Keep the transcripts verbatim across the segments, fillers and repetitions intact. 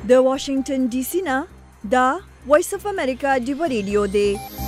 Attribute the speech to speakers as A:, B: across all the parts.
A: د واشنگټن ډي سي نه دا وایس اف امریکا ډیو ریډیو دی.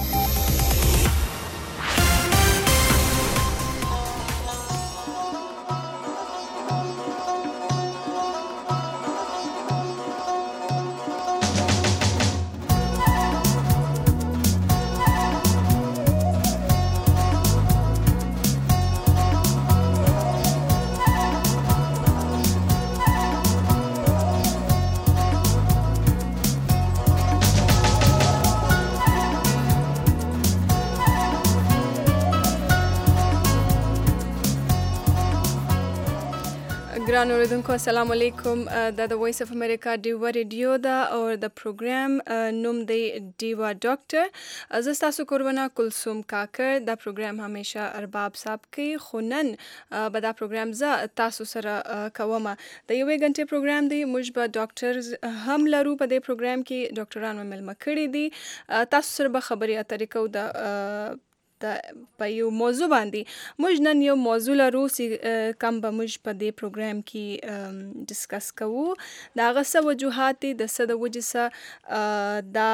A: ګران اوریدونکو السلام علیکم. دا د وایس اف امریکا ډیوا ریډیو دا او د پروګرام نوم دی ډیوا ډاکټر. زه تاسو کورونه کلثوم کاکر. دا پروګرام همیشه ارباب صاحب کوي، خو نن به دا پروګرام زه تاسو سره کوم. د یوې غنټې پروګرام دی. موږ به ډاکټرز هم لرو په دې پروګرام کې. ډاکټرانو ملمه کړي دي. تاسو سره به خبرې اترې کوو د په یو موضوع باندې. موږ نن یو موضوع لرو چې کم به موږ په دې پروګرام کې ډسکس کوو. د هغه څه وجوهات دي، د څه د وجې څه دا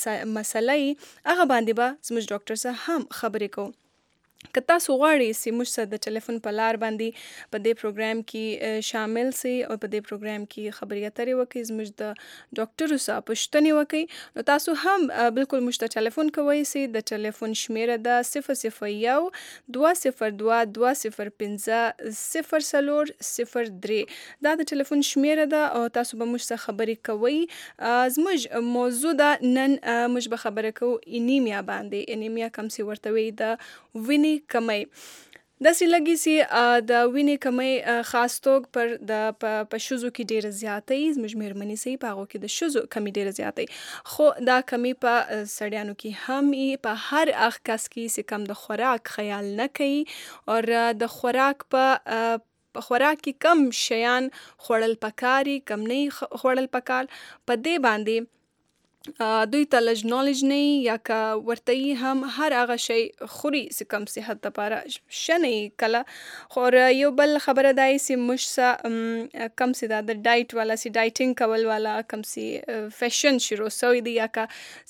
A: مسله هغه باندې به زموږ ډاکټر سره هم خبرې کوو. که تاسو غواړئ چې موږ سره د ټلیفون په لار باندې په دې پروګرام کې شامل سئ او په دې پروګرام کې خبرې اترې وکړئ، زموږ د ډاکټرو څخه پوښتنې وکړئ، نو تاسو هم بالکل موږ ته ټلیفون کوئ سئ. د ټلیفون شمیره ده صفر صفر یو دوه صفر دوه دوه صفر پنځه صفر څلور صفر درې. دا د ټلیفون شمیره ده او تاسو به موږ سره خبرې کوئ. زموږ موضوع ده نن موږ به خبرې کوو انیمیا باندې. انیمیا کوم چې ورته وایي د وینې کمی. داسې لګي چې د وینې کمی خاص توګ پر د په ښځو کې ډېره زیاته وي. زموږ مېرمنې چې په هغو کې د ښځو کمی ډېره زیاته وي، خو دا کمی په سړیانو کې هم وي. په هر هغه کس کې چې کم د خوراک خیال نه کوي او د خوراک په په خوراک کې کم شیان خوړل پکار وي، کم نه خوړل پکار. په دې باندې دوی ته لږ نالج نه وي، یا که ورته وي هم هر هغه شی خوري چې کم صحت دپاره ښه نه وي کله. خو یو بل خبره دا وي چې موږ سه کم چې دا د ډایټ والا چې ډایټینګ کول والا کم چې فیشن شروع سوی دی، یا که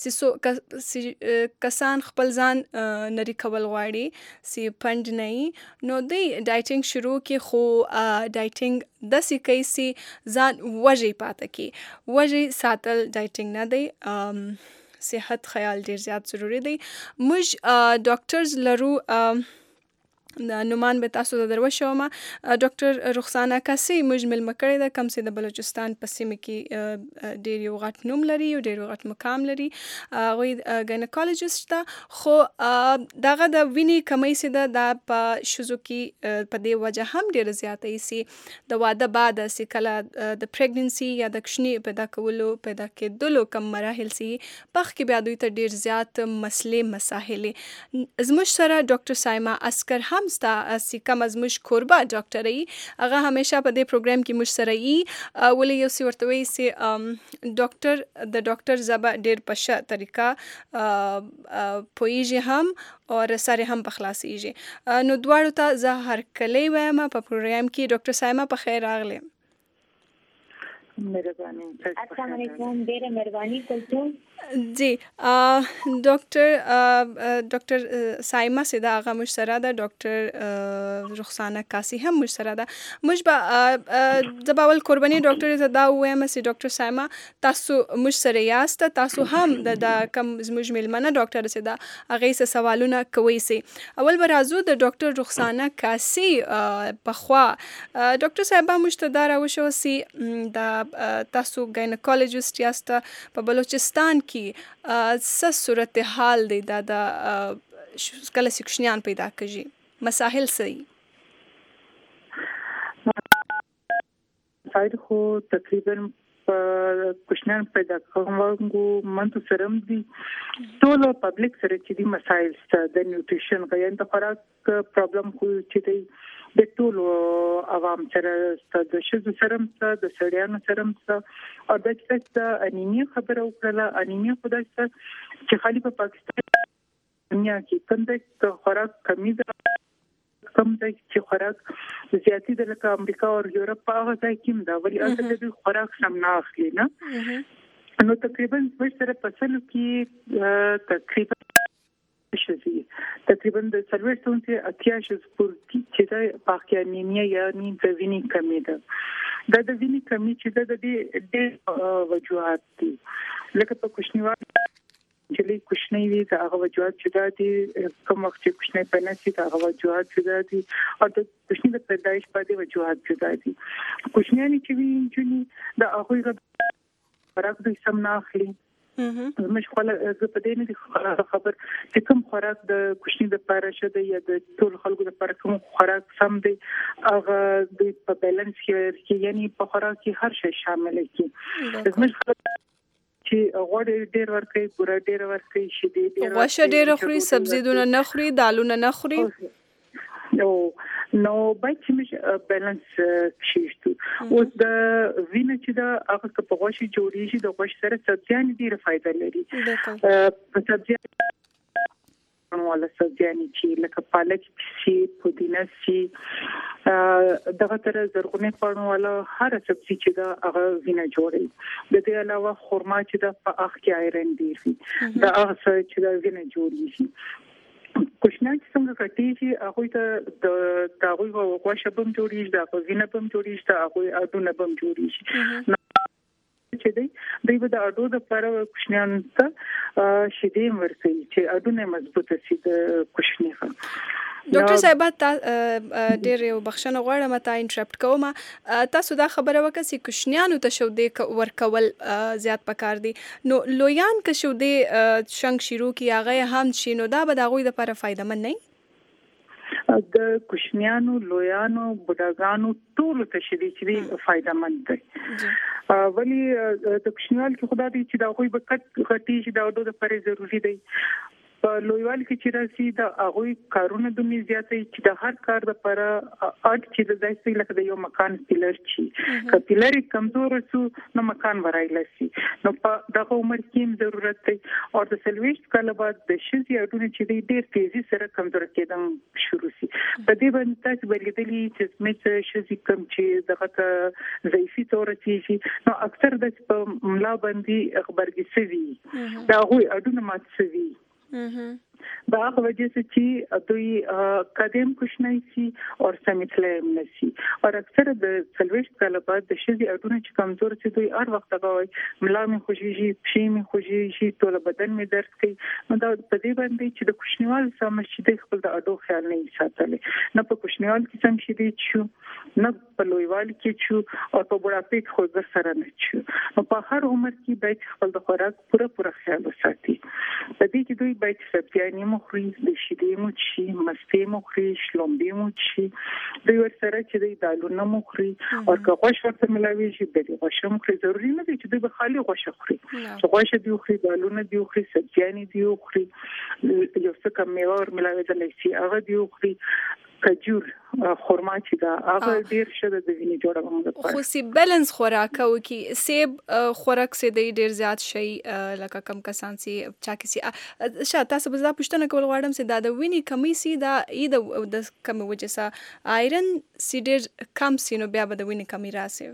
A: چې کسان خپل ځان نري کول غواړي چې پنډ نه وي، نو دوی ډایټینګ شروع کړي. خو ډایټینګ داسې کوي چې ځان وږی پاته کړي. وږی ساتل ډایټینګ نه دی. صحت خیال ډیر زیات ضروری دی. موږ ډاکټرز لرو. نومان به تاسو ته در وښوم. ډاکټر رخسانه کاسي موږ ملمه کړې ده، کوم چې د بلوچستان په سیمه کې ډیر یو غټ نوم لري او ډیر یو غټ مقام لري. هغوی ګاینیکالوجسټ ده. خو دغه د وینې کمی چې ده دا په ښځو کې په دې وجه هم ډیره زیاته وي چې د واده بعد چې کله د پریګننسي یا د کوچني پیدا کولو پیدا کېدلو کم مراحل چې پخ کې بیا دوی ته ډیر زیات مسلې مساحلې. زموږ سره ډاکټر سایما اسکر هم ستا چې کومه زموږ کوربه ډاکټره وي، هغه همیشه په دې پروګرام کې موږ سره وي. ولې یو څه ورته وایي چې ډاکټر د ډاکټر ژبه ډېر په ښه طریقه پوهېږي هم او سر هم په خلاصېږي. نو دواړو ته زه هرکلی وایم په پروګرام کې. ډاکټر سایما په خیر راغلی.
B: مهرباني. السلام علیکم. ډېره مهرباني کلثوم.
A: جی ډاکټر ډاکټر سایما چې دا هغه موږ سره ده، ډاکټر رخسانه کاسي هم موږ سره ده. موږ به زه به اول قرباني ډاکټر ته دا ووایم چې ډاکټر سایما تاسو موږ سره یاست، تاسو هم د کوم زموږ میلمنه ډاکټر چې ده هغې څه سوالونه کوئ سي. اول به راځو د ډاکټر رخسانه کاسي پخوا. ډاکټر صاحبه موږ ته دا راوښوه چې د تاسو ګاینیکالوجسټ یاست په بلوچستان کې څه صورتحال دی دا د کله چې کوچنیان پیدا کېږي مساحل څه دي؟
B: مساحل خو تقریبا په کوچنیان پیدا کوونکو منځ سره هم دي. ټول پبلک سره چې دي مساحل شته. د نیوټریشن غیر د خوراک پرابلم خو چې دی د ټولو عوام سره شته، د ښځو سره هم شته، د سړیانو سره هم شته. او دا چې د انیمیا خبره وکړله، انیمیا خو دا چې خالي په پاکستان دنیا کې کوم د خوراک کمی ده کم ځای چې خوراک زیاتی د لکه امریکا او یورپ هغه ځای کې دا ولی اته د خوراک سم نه اخلي نه نو تقریبا څلور فصل کې تقریبا شي تقریبا د څلور سنټي اتیا شي چې د پاکیانیمیا یعنی د وینې کمی ده دا د وینې کمی چې د دې د وجوهات دي لکه په کوچنیوالي چې له کوچنی وي دا هغه وجوهات چې دا دي کوم وخت چې کوچنی پنه سي دا هغه وجوهات چې دا دي او د کوچنی د پیدایش په دې وجوهات چې دا دي کوچنیانی چې وي چې دا هغه خوراک دوی سم نه اخلي مش خپل زه په دې نه خبر چې کوم خوراک د کوچنی د پاره شته یا د ټول خلکو د پاره کوم خوراک سم دی هغه د په بیلانس کې یعنی په خوراک کې هر شی شامل کی زموږ چې غوړ ډیر ورکوي ګور ډیر ورکوي شیدې ډیر
A: غوښه ډیر خوري سبزی دونه نه خوري دالونه نه خوري
B: نو نو باید چې مش بیلانس شيشتو او د وینې چې دا هغه په غوښه جوړیږي د غوښه سره سبزیان ډیره فائدہ لري په سبزیان ولا سبزیان چې لکه پالک سي پودینه سي دغه تر زرغونه پړنو ولا هر سبزی چې دا هغه وینې جوړي د دې علاوه خرما چې دا په اخ کې آیرن ډیر وي دا هغه چې دا وینې جوړیږي کوښښ چې څنګه کټیږي هغه ته د تاغوي غوښه بم جوړیږي دا غوښنه بم جوړیږي دا هغه اډونه بم جوړیږي چې دی دوی د اډو د لپاره کوښښ ته شیدې ورکوي چې اډونه مضبوطه شي د کوښښ
A: ډاکټر صاحب تا ډېر یو بخښنه غواړم تا انټرپټ کوم تاسو دا خبره وکړه چې کوښنیانو ته شو دې ورکول زیات پکار دي نو لویان که شو دې شنګ شروع کی هغه هم شي نو دا به د هغوی لپاره فایدهمند نه
B: د کوښنیانو لویانو بډاګانو ټول ته شي چې فایدهمند دي ولی د کوښنیوال کې خدای دې چې دا هغوی به کټ غټي چې دا د لپاره ضروری دی په لویوال کې چې راسي دا هغه کارونه د می زیاتې چې د هر کار لپاره اټ چې د دایسي لکه د یو مکان پیلر شي که پیلر کمزور شو نو مکان ورایل شي نو په دغه عمر کې ضرورت دی او د سلويشت کله بعد د شذي اډونه چې ډېر تیزي سره کمزور کېدل شروع شي په دې باندې تاسو بلګدلی چې سمې شذي کم چې دغه ضعیفي تور شي نو اکثر د ملا باندې خبرګي سوي دا هغه اډونه مات سوي دا هغه وجه چې دوی قدم کوښنای شي او سمټلم نشي او اکثر د سلويشت کله بعد د شذي اډونه چې کمزور شي دوی هر وخت غواړي ملا مې خوږيږي پښې مې خوږيږي ټول بدن مې درد کوي نو دا په دې باندې چې د کوښنیوال سم شي د خپل د اډو خیال نه ساتل نه په کوښنیوال کې سم شي دي چې نه په لویوال کې چې او په بوډاپې کې خو سره نه چې نو په هر عمر کې باید خپل د خوراک پوره پوره خیال وساتي په دې کې دوی باید سبزیانې مخوري د شیدې مو چی مستې مخوري شلومبې مو چی دوی ورسره چې د دالونه مخوري او که غوښه ورته ملاوي شي د غوښه مخوري ضروري نه دی چې دوی به خالي غوښه خوري غوښه دی خوري دالونه دی خوري سبزیانې دی خوري یو څه کم میوه ور ملاوي د لسی هغه دی خوري کجور خرما چې دا هغه ډیر شته د وینې جوړولو لپاره
A: خو سی بیلانس خوراک او کی سیب خوراک سي د ډیر زیات شي لکه کم کسان سي چا کی سي شاته تاسو به دا پښتنه کول غواړم چې دا د وینې کمی سي دا ای د کم وجه سره آیرن سي ډیر کم سي نو بیا به د وینې کمی راسي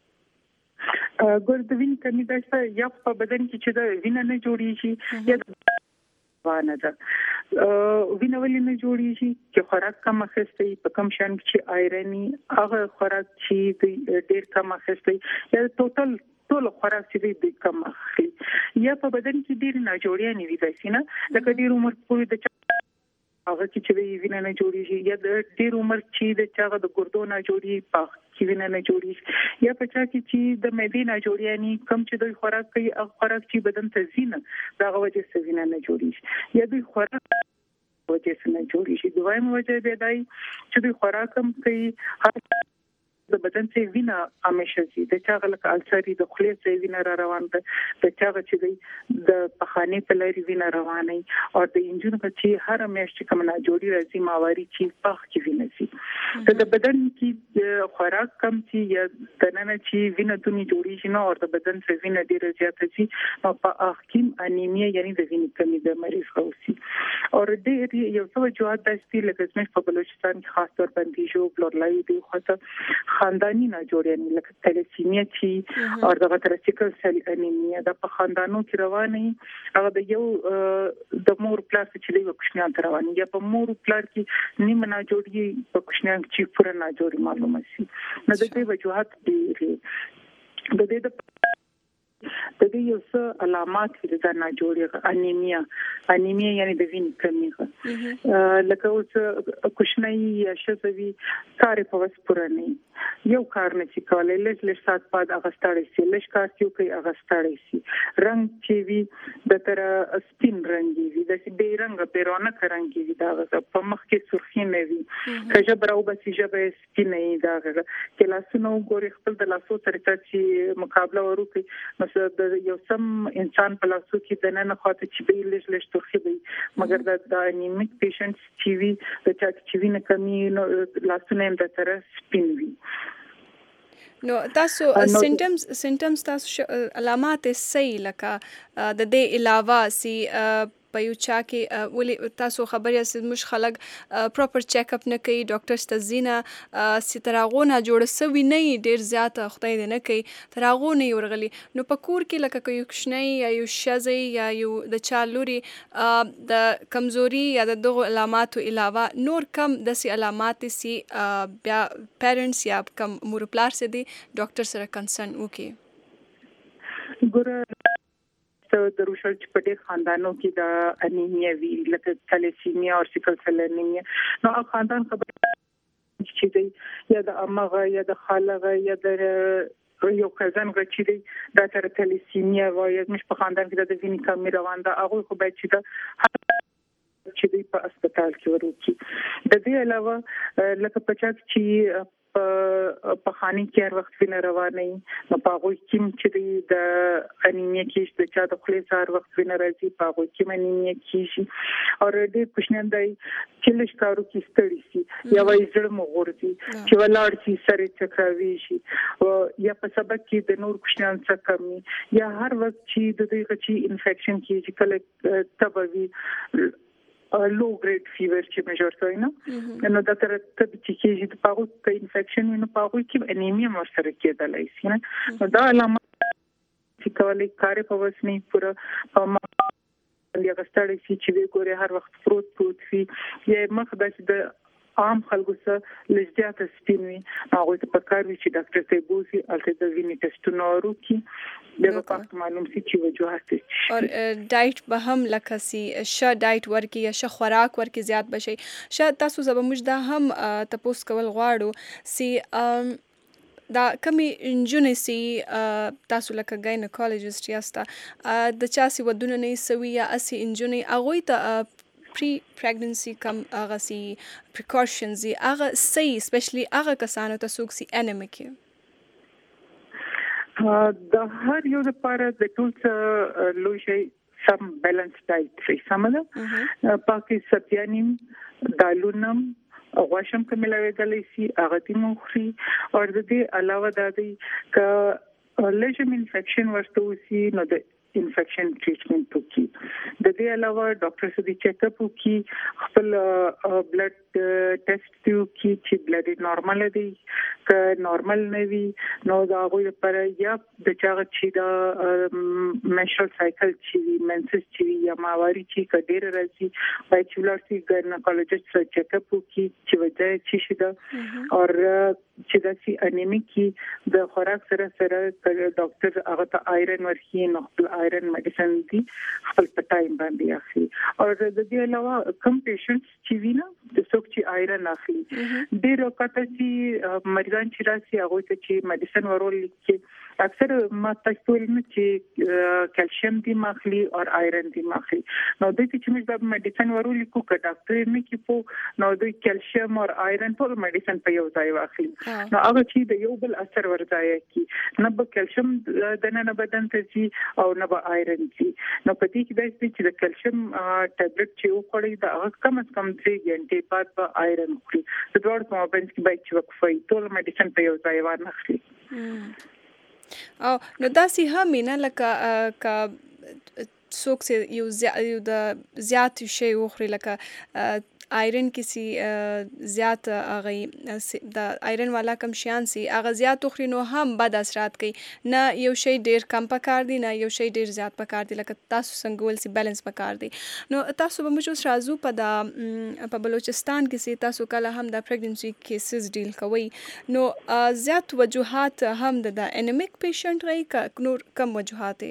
B: ګور د وینې کمی دا یا په بدن کې چې د وینې نه جوړیږي یا وانه ده وینه ولې نه جوړیږي چې خوراک کم اخستې په کم شان چې آیرني هغه خوراک چې ډېر کم اخستې یا ټوټل ټول خوراک چې ډېر کم اخلي یا په بدن کې ډېر نه جوړیږي وي داسې نه لکه ډېر عمر پورې د هغه چې وینه نه جوړیږي یا د ډېر عمر چې د چاغه د ګردو نه جوړیږي په کې وینه نه جوړیږي یا په چا کې چې د معدې نه جوړیږي کم چې د خوراک کوي هغه خوراک چې بدن ته زینه دا وجه څه وینه نه جوړیږي یا د خوراک وجه څه نه جوړیږي دویم وجه به دی چې د خوراک کم کوي د بدن څخه وینه همیشه زی د چا غلط السری د خولې څخه وینه را روان ده د چا چې د پخانه په لاري وینه روانه او د انجن چې هر میاشت کوم نه جوړي راځي ماواري چې پخ کې وینه زی د بدن کې خوراک کم چې یا دنه چې وینه دونی جوړي شي نو او د بدن څخه وینه ډیره زیاته شي نو په اخکیم انیمیا یعنی د وینې کمی د مریض راوسی او د یو څو وجوهات د استیل لکه زموږ په بلوچستان کې خاص طور باندې جو بلورلای دی خو خاندانی نه جوړیږي لکه تلسیمیا چې او دغه تر سیکل سیل انیمیا د په خاندانو کې روانه هغه د یو د مور پلاس چې دی وکښنان روانه یا په مور پلار کې نیمه نه جوړیږي په کوښنان چې پوره نه جوړي معلومه شي نو د دې وجوهات دي د دې د د دې یو څه علامات لري د نه جوړي انیمیا انیمیا یعنی د وینې کمی لکه اوس کوښنۍ یا شذوي کار په وس پوره نه یو کار نه چې کولای لږ لږ سات پاد اغستړی سي لږ کار چې کوي اغستړی سي رنگ چې وي د تر سپین رنگي وي د دې رنگ پیرونه رنگي وي دا په مخ کې سرخی نه وي کله براو بس جبه سپین نه دا چې لاسونو ګوري خپل د لاسو سره چې مقابله وروکي مثلا د یو سم انسان په لاسو کې د نن خاطر چې به لږ لږ سرخی وي مګر د انیمیک پیشنټ چې وي د چا چې وینه کمی نو لاسونه هم د تر سپین وي
A: نو تاسو سیمټمز سیمټمز تاسو علامات صحیح لکه د دې علاوه سي په یو چا کې ولې تاسو خبرې اساس مش خلک پراپر چیک اپ نه کوي ډاکټر ستزینه ستراغونه جوړ سوي نه ډیر زیاته خدای دې نه کوي تراغونه ورغلي نو په کور کې لکه یو کښنی یا یو شزي یا یو د چا لوري د کمزوري یا د دغه علاماتو علاوه نور کم د سي علامات سي بیا پیرنټس یا کم مور پلار سي دي ډاکټر سره کنسرن وکي
B: ګوره د روشل چې په دې خاندانو کې د انیمیا وی لکه تلسیمیا او سیکل سیل انیمیا نو خاندان خبر چې دی یا د امغه یا د خالغه یا د یو کزن غچې دی د تر تلسیمیا وایي مش په خاندان کې د وینې کمی روان ده هغه خو به چې د چې دی په هسپتال کې ورکی د دې علاوه لکه پچاک چې په خاني کې هر وخت وینه روانه نو په هغه کې چې د انیمیا کې د چا د خپل هر وخت وینه راځي په هغه کې انیمیا کیږي او دې پښنن دی چې لښکارو کې ستړي شي یا وایي زړه مغورځي چې ولاړ شي سره چکراوي شي او یا په سبب کې د نور پښنن څخه کمی یا هر وخت چې د دې غچي انفیکشن کیږي کله تبوي لو ګریډ فیور چې میجر کوي نو نو دا تر ته چې کېږي د پاغو ته انفیکشن نو پاغو کې انیمیا ورسره کېدلای شي نو دا علامه چې کولای کار په وسنی پورا په یا غستړی شي چې ګوره هر وخت پروت پروت وي یا مخ د عام خلکو سره لږه سپینوي هغه ته پکار وي چې ډاکټر ته بوزي الته د وینې ټیسټونه وکړي دغه پاک معلوم شي چې وجوهات
A: او ډایټ به هم لکه سي ش ډایټ ورکی یا ش خوراک ورکی زیات بشي شاید تاسو زبر موږ دا هم تاسو کول غواړو سي دا کمی انجونې سي تاسو لکه ګاینیکولوژیست یاستا د چا سي ودونه نه سوي یا اسی انجونې اغوي ته پری پریګننسي کم هغه سي پریکاشنز هغه سي سپیشلی هغه کسانو ته څوک سي انیمیک
B: د هر یو لپاره د ټولس لوشي سم بیلانس ډایټ فری سمله پاکي سبزیانیم دالونم غوښم کوملوي دلې سي هغه دې مخري او د دې علاوه د دې ک لږه انفیکشن ورته وسی نو د انفیکشن ټریټمنټ وکي د دې علاوه ډاکټر سره د چیک اپ وکي خپل بلډ ټیسټ وکي چې بلډ نورمال دی که نورمال نه وي نو دا غوړي پر یا د چاغ چې دا menstrual cycle چې منسس چې یا ماواري چې کډیر راځي وای چې ولرسي ګاینیکولوژیست سره چیک اپ وکي چې وجه چې شي دا او چې دا سي انیمیکی د خوراک سره سره ډاکټر هغه ته آیرن ورکي نو خپل آیرن میډیسن دي خپل په ټایم باندې اخلي او د دې علاوه کم پیشنټس چې وینا د څوک چې آیرن اخلي ډېر وخت چې مریضان چې راسي هغه ته چې میډیسن ورول کې اکثر ما تاسو ولنه چې کیلشیم دی ماخلي او آیرن دی ماخلي نو د دې چې موږ د میډیسن ورولې کو کډ ډاکټر نه کې په نو د کیلشیم او آیرن ټول میډیسن په یو ځای واخلي نو هغه چې د یو بل اثر ورځي کې نه به کیلشیم د نه بدن ته شي او نه به آیرن شي نو په دې کې د چې د کیلشیم ټابلیټ چې وخوري دا کم از کم درې غنټې بعد به آیرن خوري د دوړ په مابین کې به چې وقفه ټول میډیسن په یو ځای ورنخلي
A: او نو داسې هم نه لکه کا څوک چې یو یو د زیات شی وخوري لکه آیرن کسی زیات هغه د آیرن والا کم شیان سي هغه زیات وخوري نو هم بد اثرات کوي نه یو شی ډیر کم پکار دی نه یو شی ډیر زیات پکار دی لکه تاسو څنګه ول سي بیلانس پکار دی نو تاسو به موږ راځو په د په بلوچستان کې سي تاسو کله هم د پریګننسي کیسز ډیل کوي نو زیات وجوهات هم د انیمیک پیشنټ غي نور کم وجوهات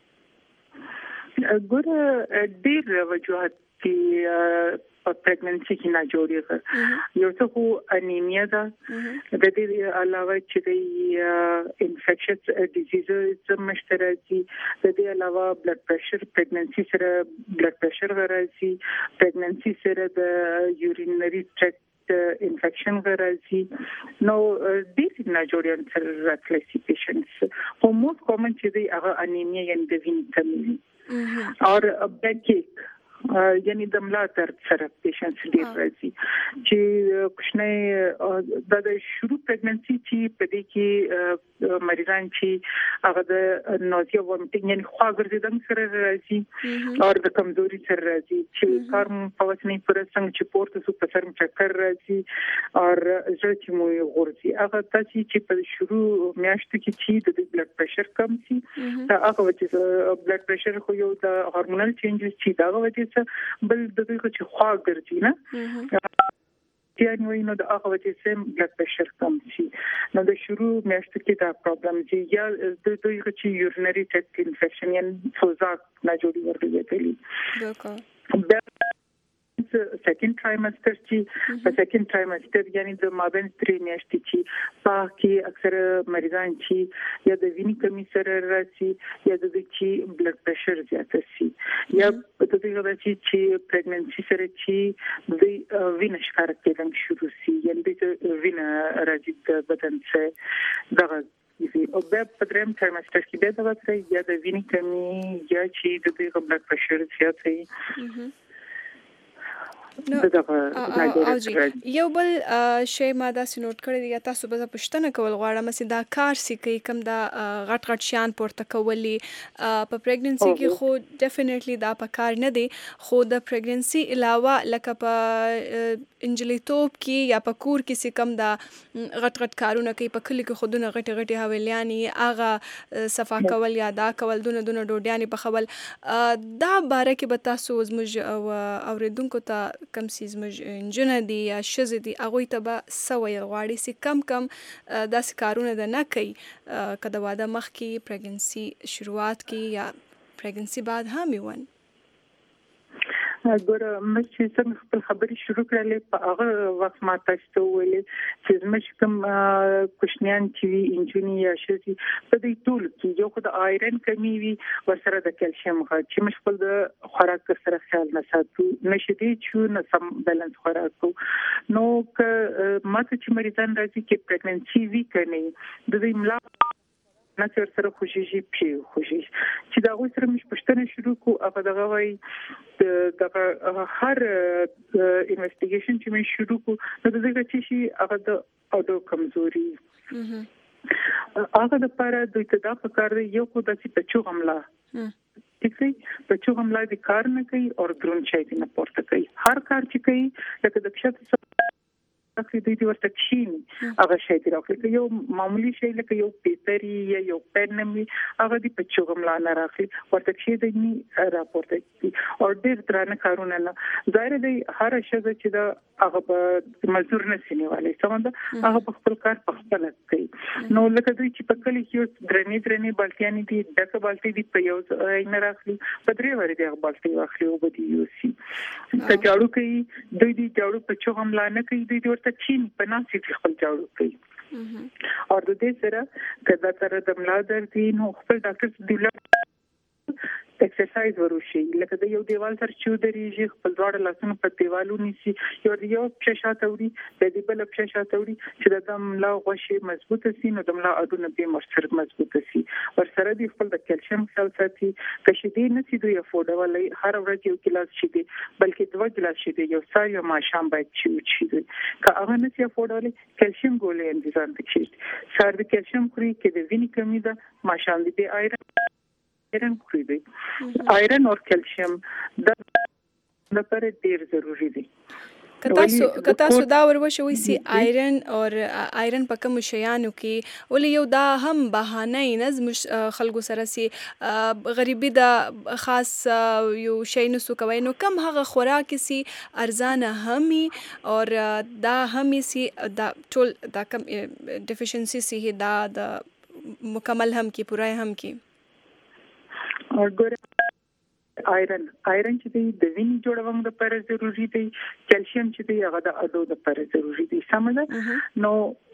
B: ګوره ډیر وجوهات کې په پریګننسي کې نه جوړیږي یو څه خو انیمیا ده د دې علاوه چې د انفیکشن ډیزیزز مشترکي د دې علاوه بلډ پريشر پریګننسي سره بلډ پريشر راځي پریګننسي سره د یورینري ټریکټ انفیکشن راځي نو دې نه جوړیږي سره راتلسي پیشنټس خو موست کامن چې دی هغه انیمیا یعنی د وینې کمی او بیک کیک یعنی د ملا درد سره پیشنټس ډیر راځي چې کوښنه د شروع پریګننسي چې په دې کې مریضان چې هغه د نوزیا وومټینګ یعنی خواګرځیدل سره راځي او د کمزوري سره راځي چې کارم په وسنی پر څنګه چې پورته سو په سر چکر راځي او زړه چې مو غورځي هغه تاسو چې په شروع میاشتو کې چې د بلډ پريشر کم شي دا هغه چې بلډ پريشر خو یو د هورمونل چینجز چې دا وجه بل د دې چې خوا ګرځي نه چې نو نو د هغه وجه سم بلډ پريشر کم شي نو د شروع میاشتو کې دا پرابلم دی یا د دې چې یورینري ټریکټ انفیکشن یا سوزاک نه جوړي ورغلي دی سیکنډ ټرایمستر چې په سیکنډ ټرایمستر یعنی د مابین درې میاشتې چې پاکي اکثر مریضان چې یا د وینې کمی سره راځي یا د چې بلډ پريشر زیات شي یا د دې غوډه چې پریګننسي سره چې د وینې ښکار کېدل شروع شي یعنی د وینې راځي د بدن څخه دغه او بیا په دریم ټرایمستر کې به دا وځي یا د وینې کمی یا چې د دې بلډ پريشر زیات شي
A: نو او جی یو بل شی ما دا سنوټ کړی دی تاسو به پښتنه کول غواړم چې دا کار سي کوي کم دا غټ غټ شیان پورته کولی په پریګننسي کې خو ډیفینیټلی دا په کار نه دی خو د پریګننسي علاوه لکه په انجلیتوب کې یا په کور کې سي کم دا غټ غټ کارونه کوي په کلی کې خودونه غټ غټ حویلیانی اغه صفا کول یا دا کول دونه دونه ډوډیانی په خول دا باره کې به تاسو زموږ اوریدونکو ته کم سیز مج انجنه دی یا شزه دی هغه ته به سوي غواړي سي کم کم داس کارونه د نه کوي کله واده مخ کې پریګننسي شروعات کې یا پریګننسي بعد هم وي
B: ګوره مې چې څنګه خپل خبرې شروع کړلې په هغه وخت ما تاسو ویلې چې مې کوم کوښنیان چې انجنی یا شې په دې ټول کې یو خدای آیرن کمی وي ورسره د کیلشیم غا چې مې خپل د خوراک سره خیال نه ساتو نشي دي چې نه سم بیلانس خوراک نو ک ماته چې مریضان راځي چې پریګننسي وی کني د دې ملا نه سره خوشي پی خوشي چې دا غوښتل سره مش پښتنه شروع کو هغه دغه وای د هر انویسټیګیشن چې مې شروع کو نو د دې چې شي هغه د اډو کمزوري هغه د لپاره د ابتدا په کار یو خو د سپچو حمله چې په چو حمله د کار نه کوي او ګرون شي نه پورته کوي هر کار چې کوي لکه د کښته اخلي د دې ورته چین هغه شی دی راځي یو معمولی شی لکه یو پیپری یا یو پنمي هغه د پچوغم لا نه راځي ورته شی د ني راپورته کی او ډیر درانه کارونه نه ظاهر دی هر شی چې دا هغه په مزدور نه سینیواله څنګه هغه په خپل کار په خپل کوي نو لکه دوی چې په کلی کې درنې درنې بالټیانی دي دغه بالټي دي په یو نه راځي په درې ور دي هغه بالټي واخلي او بده یو سي ته جاړو کوي دوی دي جاړو پچوغم لا نه کوي دوی ته چین په ناسي خپل جوړ کوي او د دې سره کله تر د ملا درد نو خپل ډاکټر دی exercise وروشي لکه د یو دیوال سره چې درېږي خپل ډاډ لاسونه په دیوالو نيسي یو یو پښه توري د دې بل پښه توري چې د ملا غوښي مضبوطه سي نو د ملا اډونه به مرسر مضبوطه سي ور سره دی خپل د کیلشیم خپل ساتي کښې نه سي دوی افورډبل هر ورځ یو ګلاس شي دي بلکې دوه ګلاس شي دي یو سار یو ماشام باید چې وچی دي که هغه نه سي افورډبل کیلشیم ګولې انتظام وکړي سار د کیلشیم خوري کې د وینې کمی ده ماشام دي آیرن آیرن خوري دي آیرن او کیلشیم د لپاره ډیر ضروری دي
A: کتاسو کتاسو دا وروشوي سي آیرن او آیرن په کوم شیانو کې ولې یو دا هم بهانه نظم خلکو سره سي غریبي د خاص یو شی نسو کوي نو کم هغه خوراک سي ارزانه همي او دا همي سي دا ټول دا کم ډیفیشنسي سي دا د مکمل هم کې پوره هم کې
B: اور ګور آیرن آیرن چې د وینې جوړونې لپاره ضروری دی کیلشیم چې دی هغه د اډو لپاره ضروری دی سمجه نو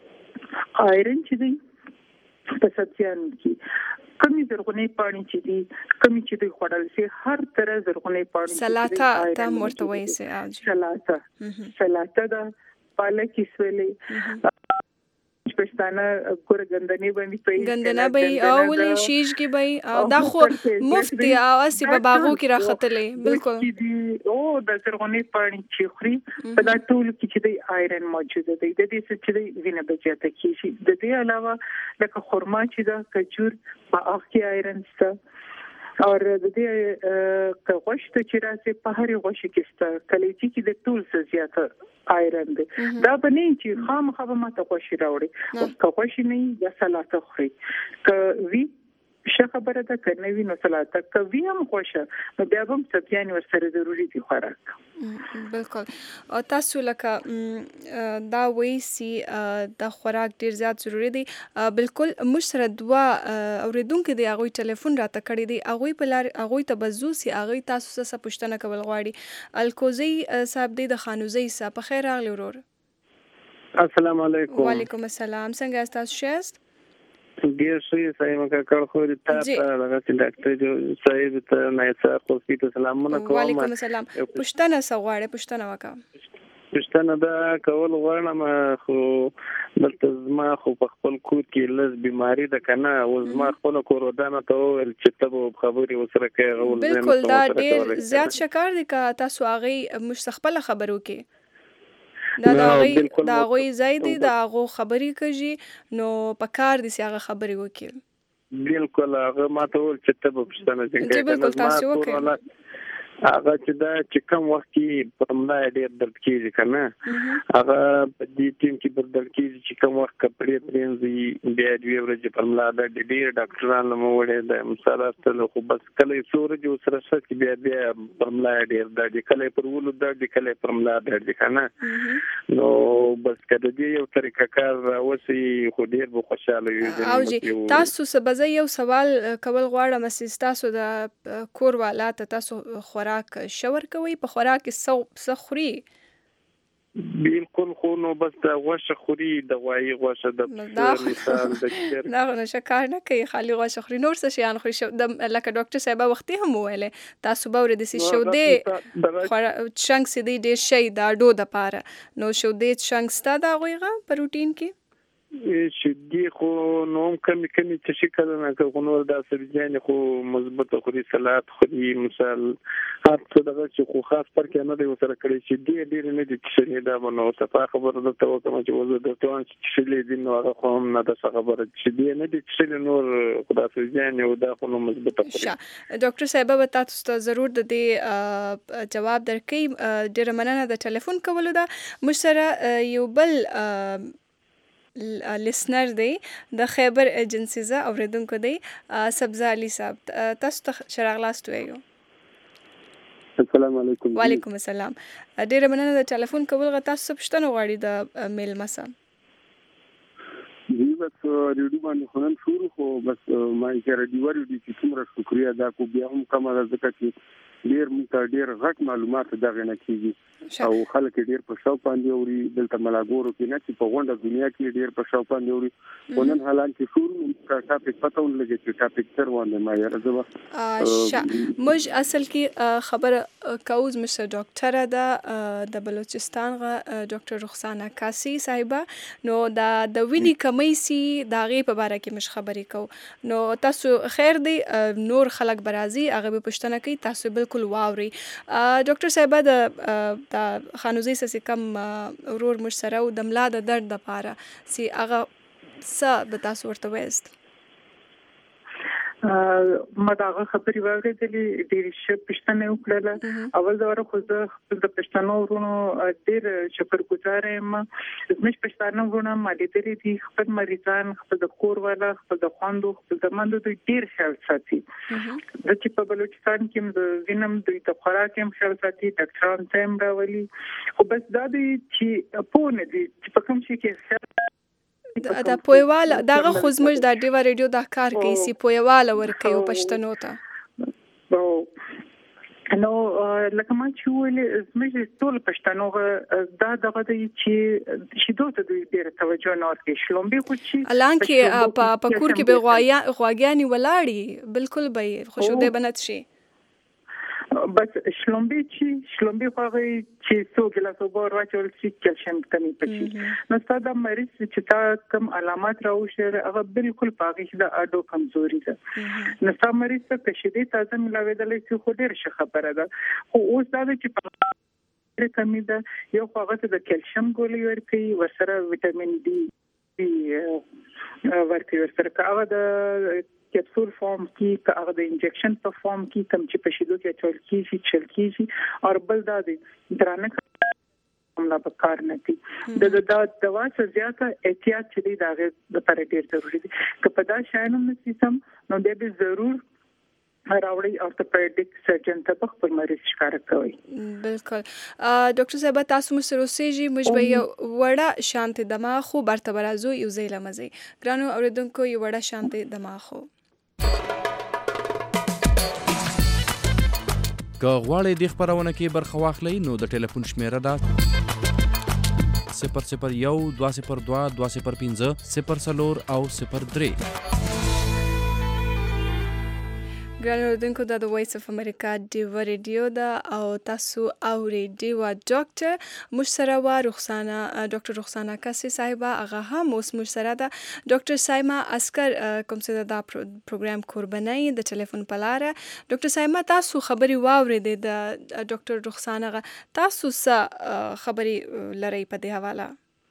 B: آیرن چې دی په سبزیانو کې کمی زرغونې پانی چې دی کمی چې دی خوړل سي هر طرح زرغونې پانی
A: سلاطه ته مرتوي سي
B: سلاطه سلاطه دا پالک سویلې پښتانه ګور غندنی باندې پي
A: غندنه به او ولې شیش کې به دا خو مفت دی او اسی په باغو کې راختلې بالکل
B: او د زرغونې پانی چې خوري په دا ټول کې چې د آیرن موجود دی د دې څه چې د وینې بچاته کیږي د دې علاوه لکه خرما چې دا کجور په اخ کې آیرن شته او د دې کوښښ ته چې راځي په هر غوښه کې ست کلیچی کې د ټول څه زیاته آیرن دی دا بنې چې خامخا به ماته غوښه راوړي او غوښه نه یا سلاطه خوري ک وی شه خبره ده کنه وی نو سلاطه ک وی هم غوښه نو بیا هم سبزیان ورسره ضروری دي خوراک
A: بالکل او تاسو لکه دا وایسي د خوراک ډیر زیات ضروری دی بالکل مش سره دوا اوریدونکو دی هغه ټلیفون راته کړی دی هغه په لار هغه ته بزوسي هغه تاسو څه پوښتنه کول غواړي الکوزي صاحب دی د خانوزي صاحب په خیر راغلی ورور
C: السلام علیکم
A: وعلیکم السلام څنګه تاسو شاست
C: ډیر شوی سایم کا کړ خو ته هغه چې ډاکټر جو صاحب ته نه څه خو سپیټ سلامونه کوم
A: وعلیکم السلام پښتنه سغواړه پښتنه وکا
C: پښتنه دا کول غواړم خو دلته زما خو په خپل کور کې لږ بیماری ده کنه او زما خپل کور ودانه ته ول چې ته خبري وسره کوي
A: بالکل دا ډیر زیات شکر دي که تاسو هغه مستقبل خبرو کې دا دا دا غوي زیدي دا غو خبري کوي نو پکار دي هغه خبري وکړي
C: بالکل هغه ماته ول چې ته په پښتنه
A: کې بالکل تاسو وکړي
C: هغه چې دا چې کوم وخت کې په ملا ډېر درد کیږي کنه هغه په دې ټیم کې پر درد کیږي چې کوم وخت کپړې پرېنځي بیا دوی ورځې په ملا د ډېر ډاکټرانو مو وړي د مثالات خو بس کله څوره جو سره سره بیا بیا په ملا ډېر درد کله پر ولو درد کله پر ملا درد کنه نو بس کله دې یو طریقه کار اوسې خو ډېر به خوشاله یو
A: او جی تاسو سبزه یو سوال کول غواړم چې تاسو د کور والا ته تاسو خوراک شور کوي په خوراک کې څه خوري
C: بالکل خو نو بس د غوښه خوري د غوایي غوښه د مثال د چیر
A: دا نه شکار نه کوي خالي غوښه خوري نور څه شي ان خوري د لکه ډاکټر صاحب وختي هم ویله تاسو به ور دي شو دې شنګ سي دې شي دا ډو د پاره نو شو دې شنګ ستا دا غويغه پروتین کې
C: چې دی خو نو کمی کمی چې شکل نه کوي نو دا سبزیان خو مضبوط خوري سلاد خوري مثال هر څه دغه چې خو خاص پر کې نه دی وسره کړی چې دی ډیر نه دي چې دا نو صفه خبره ده ته کوم چې وزه د توان چې لې دي نو هغه خو نه ده خبره چې دی نه دي چې نور خدا سبزیان او دا خو مضبوط خوري
A: ډاکټر صاحب به تاسو ته ضرور د دې جواب درکې ډیر مننه د ټلیفون کولو دا مشره یو بل لسنر دی د خیبر ایجنسی ز اوریدونکو دی سبزه علي صاحب تاسو ته شراغلاست ویو
C: السلام علیکم
A: وعلیکم السلام ډیر مننه د ټلیفون کول غا تاسو پښتنه غواړي د میل مسا
D: دی بس ریډیو باندې خنن شروع خو بس ما یې ریډیو ورې چې څومره شکریا دا کو بیا هم کومه ځکه چې ډیر موږ ډیر غټ معلومات دغه نه کیږي او خلک ډیر په شوق باندې اوري دلته ملاګورو کې نه چې په غونډه دنیا کې ډیر په شوق باندې اوري ونن حالان کې شروع کا ټاپک پته ولګي چې ټاپک تر باندې ما یې
A: راځه موږ اصل کې خبر کوز مش ډاکټر دا د بلوچستان غ ډاکټر رخسانه کاسي صاحبہ نو دا د ویني کمی سي دا غي په باره کې مش خبرې کو نو تاسو خیر دی نور خلک برازي هغه به پښتنه کوي تاسو بالکل واوري ډاکټر صاحبہ د د خانوزي سې کم ورور مش سره او د ملا د درد لپاره سي هغه څه د تاسو ورته وست
B: ما دا خبرې واورېدلې ډېر ښه پښتنه وکړله اول دا ورو زه د پښتنو ورونو ډېر شکرګزار یم زموږ پښتانه ورونه مالېدلې دي خپل مریضان خپل د کور والا خپل د خوندو خپل د مندو دوی ډېر خیال ساتي د چې په بلوچستان کې د وینم دوی د خوراک هم خیال ساتي ډاکټران ته هم راولي خو بس دا دی چې په نه دي چې په کوم شي کې
A: دا پویواله دغه خو زموږ د ډیوا ریډیو د کار کوي سی پویواله ورکوي پښتنو ته
B: نو لکه ما چې ویل زموږ ټول پښتنو دا دغه دی چې شیدو ته دوی ډېر توجه نه ورکوي شلومبې خو چې
A: الان کې په کور کې به غواګانې ولاړې بالکل به خوشوده بنت شي
B: بس شلومبې چې شلومبې خو چې څو ګلاس اوبه ورواچول شي کلشیم کمی پچی نو ستاسو مریض چې تا کم علامات راوښه هغه بالکل پاغښ د اډو کمزوري ده نو ستاسو مریض ته شدید تازه ملاویدلې چې خو ډېر ښه خبره ده خو اوس دا چې کمی ده یو هغه د کلشیم ګولۍ ورکوي ورسره وټامین ډي ورکوي ورسره هغه د کپسول فارم کې که هغه د انجکشن په فارم کې کم چې په شیدو کې چول کیږي چل کیږي او بل دا دی درانه عمله په کار نه دي د د دوا څخه زیاته احتیاط چې دی دا غیر د پر ډیر ضروری دي که په دا شاینو سیستم نو د به ضرور راوړي اورتوپیډیک سرجن ته په خپل مریض ښکار کوي
A: بالکل ډاکټر صاحب تاسو مو سره اوسېږي موږ به یو وړه شانتي دماغ خو برته برازو یو ځای لمزي ګرانو اوریدونکو یو وړه شانتي دماغ خو
E: که غواړئ د خپرونه کې برخه واخلئ نو د ټلیفون شمیره ده صفر صفر یو دوه صفر دوه دوه صفر پنځه صفر څلور او صفر درې
A: ګرانو اوریدونکو دا د وایس اف امریکا ډیوا ریډیو ده او تاسو اوري ډیوا ډاکټر موږ سره وا رخسانه ډاکټر رخسانه کاسي صاحبہ هغه هم اوس موږ سره ده ډاکټر سایما اسکر کوم څه دا پروګرام قربانای د ټلیفون په لاره ډاکټر سایما تاسو خبري واورېدې د ډاکټر رخسانه تاسو څه خبري لري په دې حواله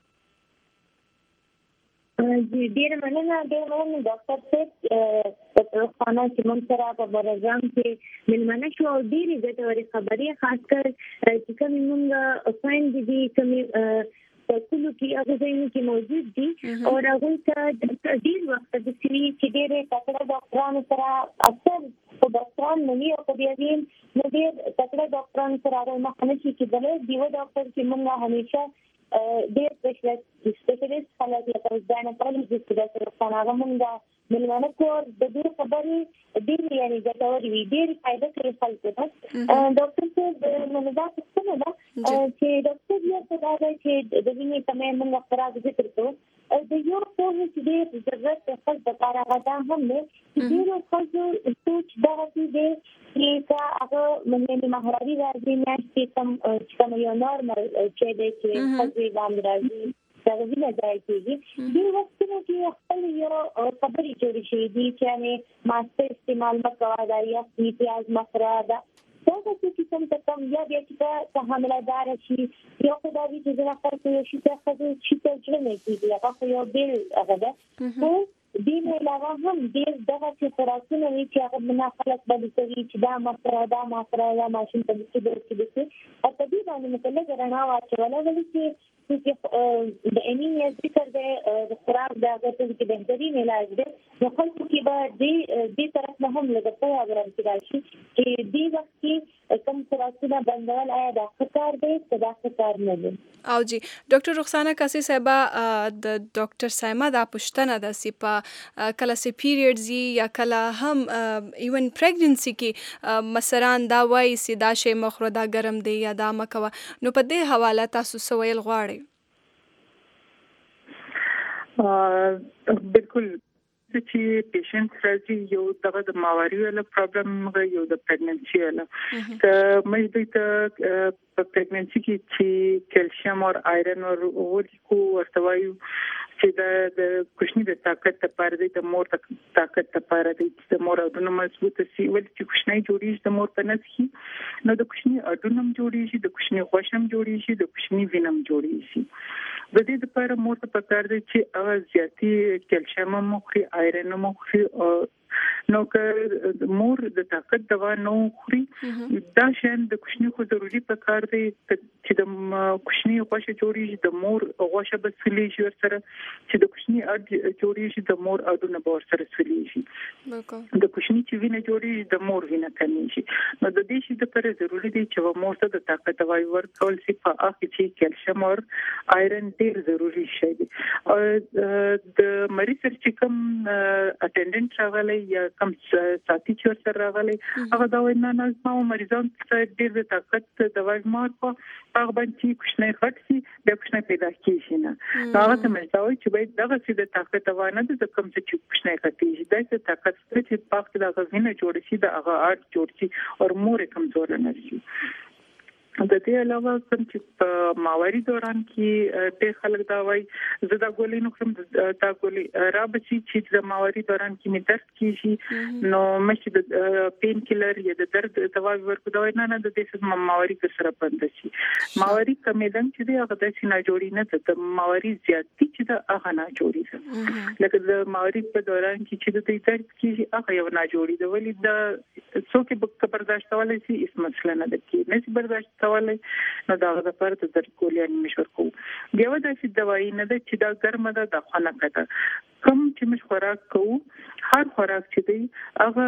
F: جی ډیر مننه ډیر مننه ډاکټر صاحب په خانه چې مونږ سره په برنامه کې ملمنه شو او ډیرې ګټورې خبرې خاص کر چې کوم مونږ خويندې دي کوم په کلو کې هغه ځای کې موجود دي او هغه ته ډیر وخت د سری چې ډیرې تکړه ډاکټرانو سره اکثر په ډاکټران مني او په دې دي نو ډیر تکړه ډاکټرانو سره هغه مخنه شي چې بلې دیو ډاکټر چې مونږ همیشه ډېر سپیشلیست سپیشلیست خلک لکه ځان په لږ د ډاکټر خانه مونږه ملمنه کور د دې خبرې ډېر یعنی ګټورې وي ډېر فائدہ کوي خلکو ته ډاکټر صاحب نو دا څه نه چې ډاکټر یې څه دا چې د وینې کمې مونږ خبره ذکر کوو د یو په هیڅ ډېر ضرورت خپل د کار غدا هم نه ډېر خلکو سوچ دا دي چې هغه مونږه مهاري راځي نه چې کوم کوم یو نورمال چې د چې خپل باندې راځي دا وینه ځای کېږي د وختونو کې خپل یو خبرې جوړې شي دي چې نه ماسته استعمال مکوا دا یا پیاز مخرا دا دا چې کوم څه کوم یا بیا چې ته حامله دار شي یو خدای دې چې راځي چې شي ته خو چې ته ځل نه کیږي هغه یو بیل هغه ده نو دې نه علاوه هم ډېر دغه چې خراسونه وي چې هغه بنا خلک باندې کوي چې دا مخرا دا مخرا یا ماشين ته چې د څه او په دې باندې متلګ رڼا واچوله ولې چې چې د انیمیا ذکر د خوراک د هغه کې بهترین علاج دی نو خلکو کې به دې دې طرف نه هم لږ په اورم کې راشي چې دې وخت کې کوم خوراکونه بندول آیا دا خطر دی که دا خطر نه دی.
A: او جی ډاکټر رخسانه کاسي صاحبه د ډاکټر سایما دا پښتنه د سپا کله سي پیریډز یا کله هم ایون پریګننسي کې مسران دا وایي سي دا شی مخره دا ګرم دی یا دا مکوه، نو په دې حواله تاسو سویل غواړئ؟
B: بالکل چې پیشنټ راځي یو دغه د ماواري ولا پرابلم یو د پریګننسي ولا ته مې د په پریګننسي کې چې کیلشیم او آیرن او ورکو ورتوایو چې د کوشنی د طاقت لپاره د مور طاقت لپاره د مور اډونو مضبوط شي ول چې کوشنی جوړیږي د مور په نس کې نو د کوشنی اډونم جوړیږي د کوشنی غوښم جوړیږي د کوشنی وینم جوړیږي. د دې لپاره مور ته پکار دی چې هغه زیاتی کیلشیم مخري آیرن مخري او نو که مور د طاقت دوا نو خوري دا شین د کوشنی خو ضروری پکار دی چې د کوشنی غوښه جوړیږي د مور غوښه به سلی شي ورسره چې د کوشنی اډ جوړیږي د مور اډونه به ورسره سلی شي د کوشنی چې وینه جوړیږي د مور وینه کمیږي. نو د دې شي د پر ضروری دی چې مور ته د طاقت دوا ورکول شي په اخر چې کیلشیم او آیرن ډیر ضروری شي. او د مریض چې کوم اټینډنټ راغلی یا کم ساتي چې سره راغلي هغه دا وینا نه ما مریضان ته ډېر طاقت دواي مار په هغه باندې کوښنه غټسي د کوښنه پیدا کیږي نه هغه ته مې دا وایي چې باید دغه څه د طاقت دوا نه د کم څه چې کوښنه کیږي دا چې طاقت ستې په وخت دا غوښنه جوړ شي دا هغه اړ جوړ شي او مور کمزور نه شي. د دې علاوه کوم چې په ماواري دوران کې ډېر خلک دا وایي زه دا ګولې نو کوم دا ګولې را بچي چې د ماواري دوران کې می درد کیږي نو مې د پین کیلر یا د درد دوا ورکو دا نه نه د دې څه ماواري سره بند شي. ماواري کمیدن چې دی هغه د سینا جوړی نه د ماواري زیاتی چې د هغه نه جوړی لکه د ماواري په دوران کې چې د درد کیږي هغه یو نه جوړی د ولې د څوک به برداشت کولای شي اس مسله نه ده کې نه برداشت نو دا د پر د درد کولای مشور کو بیا د چې دوايي نه ده چې دا ګرمه ده د خانه کته کوم چې مش خوراک کوو هر خوراک چې دی هغه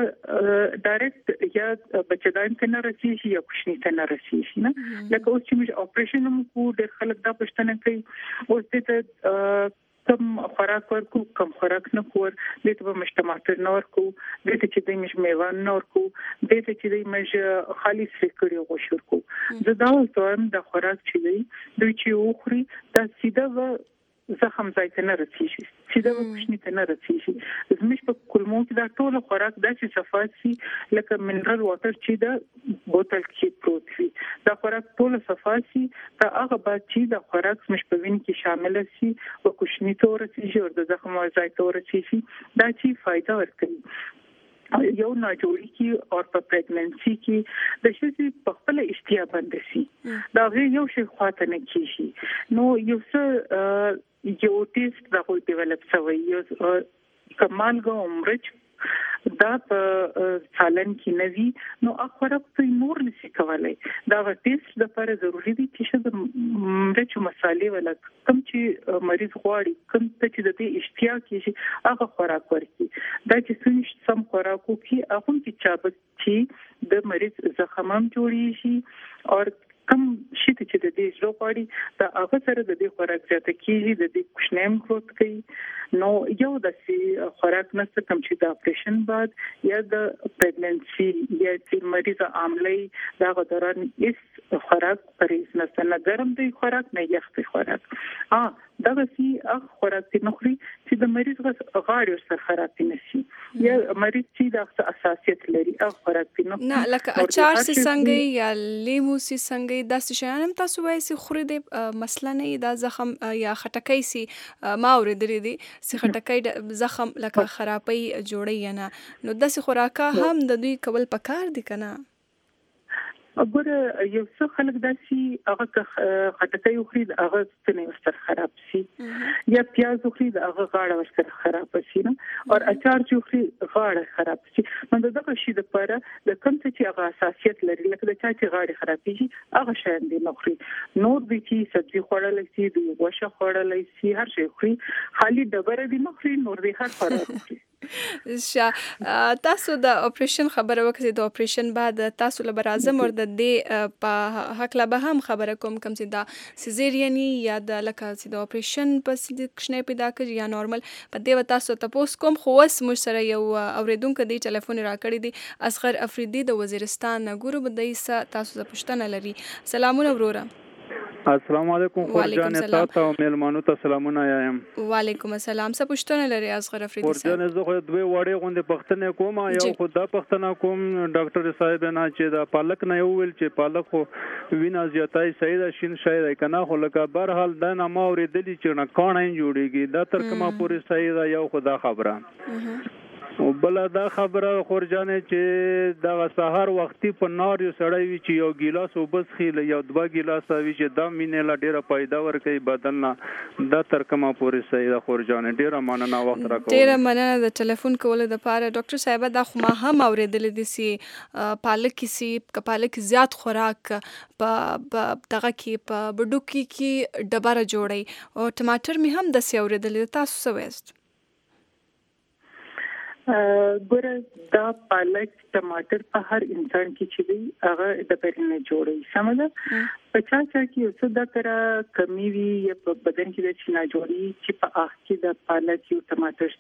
B: ډایرکټ یا بچدان ته نه رسیږي یا کوشنی ته نه رسیږي نه لکه اوس چې مش اپریشن هم کو د خلک دا پښتنه کوي اوس ته کم خوراک ورکو کم خوراک نه خور دې ته مش ټماټر نه ورکو دې ته چې دې مش میوه نه ورکو دې ته چې دې مش خالي سکري غوښ ورکو زه دا وایم د خوراک چې دی دوی چې وخوري دا سیده زخم ځای ته نه رسیږي سیده کوشنی ته نه رسیږي زموږ په کولمو کې دا ټول خوراک داسې صفاسي لکه منرال واټر چې د بوتل کې پروت وي دا خوراک ټول صفاسي دا هغه بعد چې دا خوراک زموږ په وین کې شامل شي او کوشنی ته ورسیږي او د زخم ځای ته ورسیږي دا چې فائدہ ورکوي. یو ناجوړی کې او په پریګننسي کې د شې په خپل اشتیا باندې سي دا یو شی خاطر نه کیږي نو یو څه یو ټیسټ دا خو ډیولپ شوی یو کمالګو مرچ دا په سالن کې نوي نو اخره په نور نشي کولای دا ټیسټ د لپاره ضروری دي چې د مرچ مصالې ولا کوم چې مریض غواړي کوم چې د دې اشتیا کیږي هغه خوراک ورکړي دا چې څنګه سم خوراکو کې هغه چې چابک چې د مریض زخمام جوړیږي او کم شي چې د دې ژوند غواړي دا هغه سره د دې خوراک زیاته کیږي د دې کوشنیم گروث کوي نو یو د سي خوراک نست کم چې د اپریشن بعد یا د پریګننسي یا چې مریض عاملې دا غوړن اس خوراک پرېز نست نه ګرم دی خوراک نه یخ دی خوراک ها دا سي اخ خوراک نخري چې د مریض غاړي سره خراب نشي یا مریض چې د اساسیت لري اخ خوراک نه
A: نه لکه اچار سي څنګه یا لیمو سي څنګه دا څه شان تاسو وایي سي خوري د مثلا نه دا زخم یا خټکای سي ما اوریدلې دي سي خټکای زخم لکه خرابي جوړي نه نو د سي خوراکه هم د دوی کول پکار دي کنه
B: وګوره یو څه خلک داسي هغه خټکای خوري هغه ستنه ورسره خراب شي یا پیاز خوري هغه غاړه ورسره خراب شي نه او اچار چې خوري غاړه خراب شي نو دغه شی د لپاره د کوم څه چې هغه اساسیت لري لکه د چا چې غاړه خراب شي هغه شاین دي نه خوري نور دي چې سبزي خوړل شي د غوښه خوړل شي هر شی خوري خالي ډبره دي نه خوري نور دي هر خوراک خوري
A: ښه تاسو د اپریشن خبره وکړئ د اپریشن بعد تاسو له برازم ور د دې په حق لا به هم خبره کوم کوم چې دا سیزیرینی یا د لکه چې د اپریشن په کښنه پیدا کړي یا نورمال په دې و تاسو تاسو کوم خو اوس موږ سره یو اوریدونکو دی ټلیفون راکړی دی اصغر افریدي د وزیرستان ګورو بدایي تاسو ته پوښتنه لري. سلامونه وروره.
G: السلام علیکم خورجان تاسو او مېلمانو ته سلامونه وایم.
A: وعلیکم السلام. څه پوښتنه لري اصغر افریدي صاحب؟
G: خورجان زه خو دوی وړې غونډه پښتنه کوم یو خو دا پښتنه کوم ډاکټر صاحب نه چې دا پالک نه یو ویل چې پالک خو وینا زیاتای صحیح ده شین شاید کنه خو لکه بهر حال دا نه ما اوریدلی چې نه کانه جوړیږي دا تر کومه پوری صحیح ده یو خدا خبره او بل دا خبره خورجانې چې دا سحر وختي په نار یو سړی وی چې یو ګیلاس وبس خېل یو دوا ګیلاس وی چې دا مینه لا ډیره پیدا ور کوي بدن نه دا تر کومه پورې صحیح ده خورجانې ډیره مننه وخت راکوم.
A: ډیره مننه د ټلیفون کول د پاره ډاکټر صاحب دا خو ما هم اوریدل دي سي پالک سي پالک زیات خوراک په دغه کې په بډو کې ډبره جوړي او ټماټر می هم د سي اوریدل تاسو سويست
B: ګوره دا پالک ټماټر په هر انسان کې چې دی هغه د پرینه جوړي سمجه په چا چا کې اوس دا تر کمی وی یا په بدن کې د چنا جوړي چې په اخ کې د پالک یو ټماټر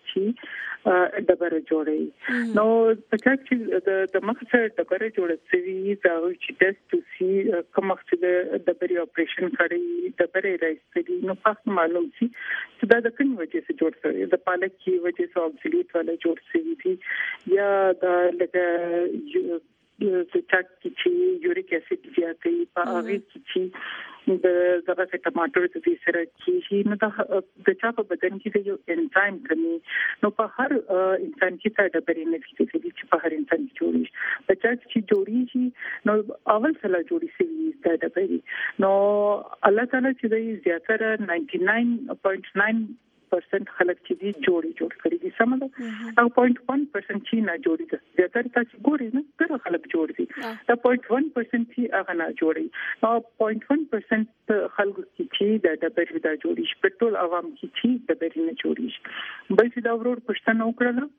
B: چې ډبره جوړي نو په چا چې د مخ سره ډبره جوړه سوي دا چې ټیسټ تو سی کوم چې د ډبري اپریشن کړي ډبره راځي نو په معلوم شي چې دا د کوم وجه څخه جوړ شوی د پالک کې وجه څخه اوکسیډیټ والا جوړ شوی دي یا د لکه د چاک چې یوریک اسید زیاتې په هغه کې چې د دغه ټماټر د دې سره چې نو د چا په بدن کې یو انزایم کمی نو په هر انسان کې تا ډبرې نه کیږي چې په هر انسان کې جوړیږي په چا چې جوړیږي نو اول سره جوړی شي د ډبرې نو الله تعالی چې د زیاتره نائنټي ناین پوینټ ناین پرسنٹ خلک چې دي جوړي جوړ کړی دي سمه ده او صفر پوینټ ون پرسنٹ چې نه جوړي دي زیاتره تاسو ګورئ نه ډېر خلک جوړ دي دا صفر پوینټ ون پرسنٹ چې هغه نه جوړي او صفر پوینټ ون پرسنٹ خلک چې د ډبرې د جوړي پټول عوام چې د ډبرې نه جوړي بل څه دا ورور پښتنه وکړه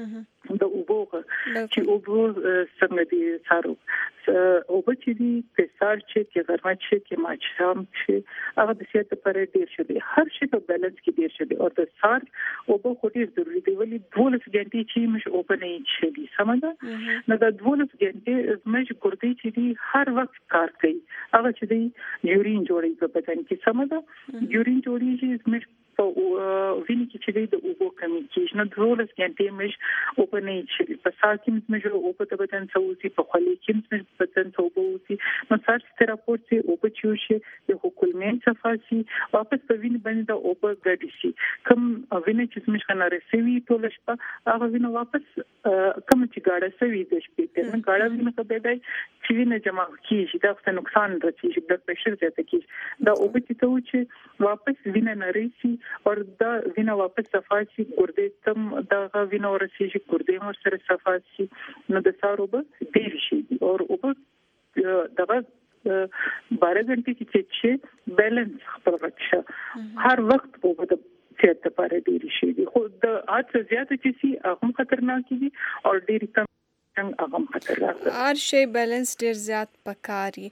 B: د اوبو چې اوبو څنګه دي سارو او په چې دي په سار چې کې غرمه چې کې ماچام چې هغه د سیاست پر ډیر شي هر شي په بیلانس کې ډیر شي او د سار اوبو خوري ضروري دی ولی دولس غنټې چې مش اوبه نه شي سمجه نو د دولس غنټې مش ګردې چې دي هر وخت کار کوي هغه چې دی یورین جوړي په بدن کې سمجه یورین جوړیږي مش په وینې کې چې د اوبو کمی کېږي نو دولس غنټې مش اوبه نه شي په سار کې مش اوبه د بدن څوسي په خولې کې مش بدن څوبوسي نو سار چې راپورټ سي اوبه چوشي د حکومت صفاسي واپس په وینې باندې د اوبه ګډي شي کوم وینې چې مش خنه رسوي ټول شپه هغه وینې واپس کوم چې ګاډه سوي د شپې په ګاډه وینې په بدای چې وینې جمع کیږي دا څه نقصان رسېږي د پرشر زیاته کیږي دا اوبه چې ته چې واپس وینې نه رسي او دا وینه واپس صفاسي ګردې تم دا وینه ورسېږي ګردې مر سره صفاسي نو د سارو به ډیر شي او اوبه دغه بارہ غنټې کې چې بیلانس خپل راځي هر وخت اوبه د صحت لپاره ډیر شي خو د اته زیاته چې سي هغه خطرناک دي او ډیر کم څنګه هغه خطرناک
A: هر شی بیلانس ډیر زیات پکاري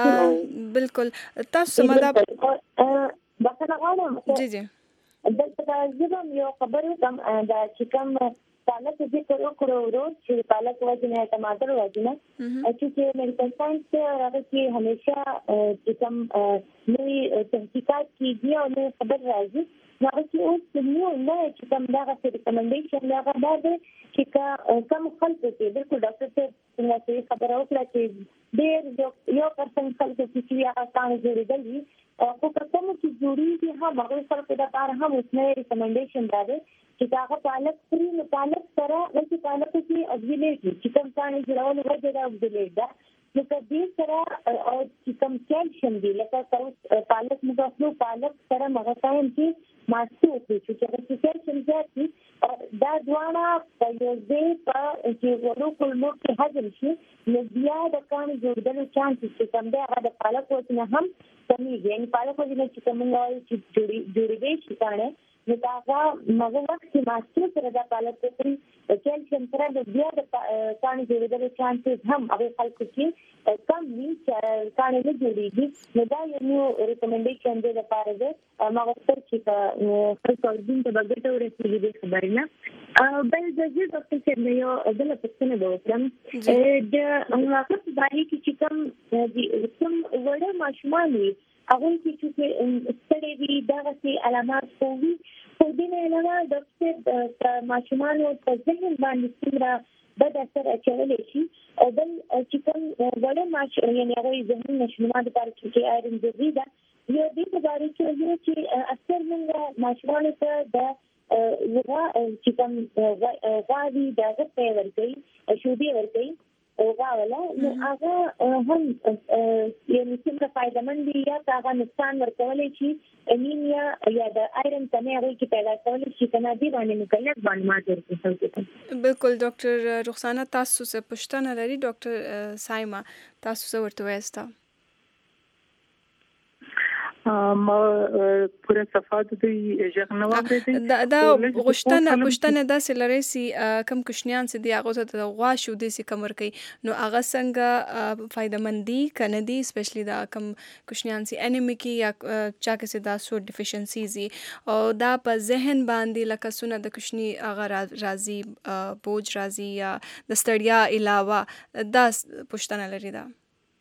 A: بالکل تاسو مدا
F: بخنه غواړم
A: جی جی
F: دلته زه یو خبره کوم دا چې کوم پالک دې کړو کړو ورو چې پالک وځنه ټماټر وځنه چې میډیکل ساينس راغی چې همیشه چې کوم نوې تحقیقات کیږي او نوې خبر راځي نو چې اوس نو نه چې کوم دا غوښتل ریکمنډیشن دا غواړي چې کوم خلک چې بالکل ډاکټر ته څنګه خبره وکړه چې ډېر یو پرسنټ خلک چې هغه څنګه جوړېدل او په کوم چې جوړیږي هم هغه سره په دا کار هم اوس نه ریکمنډیشن راځي چې دا پالک پری نو پالک سره ولې پالک کې ازویلېږي چې کوم څنګه جوړول وجه دا ازویلېږي دا نو په دې سره او چې کوم کیلشیم دی لکه تاسو پالک مګو پالک سره مګو ټایم کې ماسته وکړي چې کیلشیم زیات دا دواړه په یو ځای په چې ورو کولو کې حاضر شي نو بیا د کان جوړدلو چانس چې کوم دی هغه د پالک وځنه هم کمی دی ان پالک وځنه چې کوم نوای چې جوړي جوړي شي کانه نو دا مغه وخت چې ماسټر سره د پالت پرې کیلشیم سره د بیا د کاني جوړېدل چانسز هم هغه خلکو کې کم وي چې کاني نه جوړېږي نو دا یو ریکمنډیشن دی لپاره ده مغه تر چې خلکو دین ته بغټ ورسېږي د خبرونه بل د دې ډاکټر چې یو بل پښتنه به وکړم د هغه په اړه کې کوم د کوم وړه ماشومان وي هغه چې ستړي وي دغه سي علامات کوي خو دې نه علاوه ډاکټر ماشومان او ځینې باندې څومره بد اثر اچولی شي او بل چې کوم وړه ماش یعنې هغوی ذهني ماشومان لپاره چې آیرن ضروري ده یو دې په باره کې وایي چې اکثر موږ ماشومانو ته د غوا چې کوم غوا وي د هغه پی ورکوي شودې ورکوي اوغا ولا نو هغه هم یعنې څومره فایدهمند دي یا هغه نقصان ورکولی شي انیمیا یا د آیرن کمی هغوی کې پیدا کولی شي که نه دې باندې مکلف معلومات ورکړي خلکو ته.
A: بالکل ډاکټر رخسانه تاسو څه پوښتنه لري ډاکټر سایما تاسو څه ورته وایسته؟
B: ما پوره صفات دی ژغ نه واورېدی
A: دا دا غوښتنه پوښتنه داسې لري چې کم کوشنیان چې دی هغه ته د غوا شودې چې کم ورکوي نو هغه څنګه فایدهمند دي که نه دي اسپیشلی دا کم کوشنیان چې انیمیک یا چا کې چې دا سوډ ډیفیشنسیز وي او دا په ذهن باندې لکه څونه د کوشني هغه راځي بوج راځي یا د ستړیا علاوه دا پوښتنه لري دا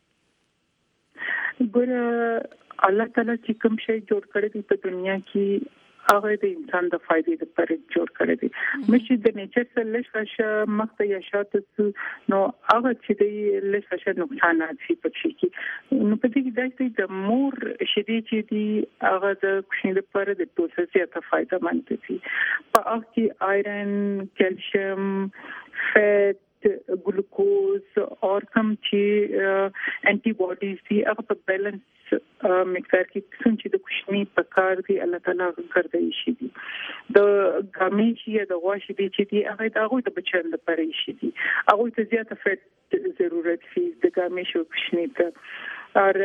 B: ګوره الله تعالی چې کوم شی جوړ کړی دی په دنیا کې هغه د انسان د فائدې لپاره جوړ کړی دی مې د نیچر سره لږ مخته یا شاته نو هغه چې د لږ څه نقصانات شي پکې کې نو په دې کې د مور شیدې چې دی هغه د کوشنی لپاره د ټول څه فائدہ مند دي په هغه کې آیرن کیلشیم فیټ ګلوکوز اور کم چې انټي باډیز دي هغه په بیلانس مقدار کې څنګه د کوشنی په کار دی الله تعالی ګرځي شي دي د ګامې شي د غوښې دي چې دی هغه د هغه د بچل لپاره شي دي هغه ته زیاته فټ ضرورت شي د ګامې شو کوشنی ته اور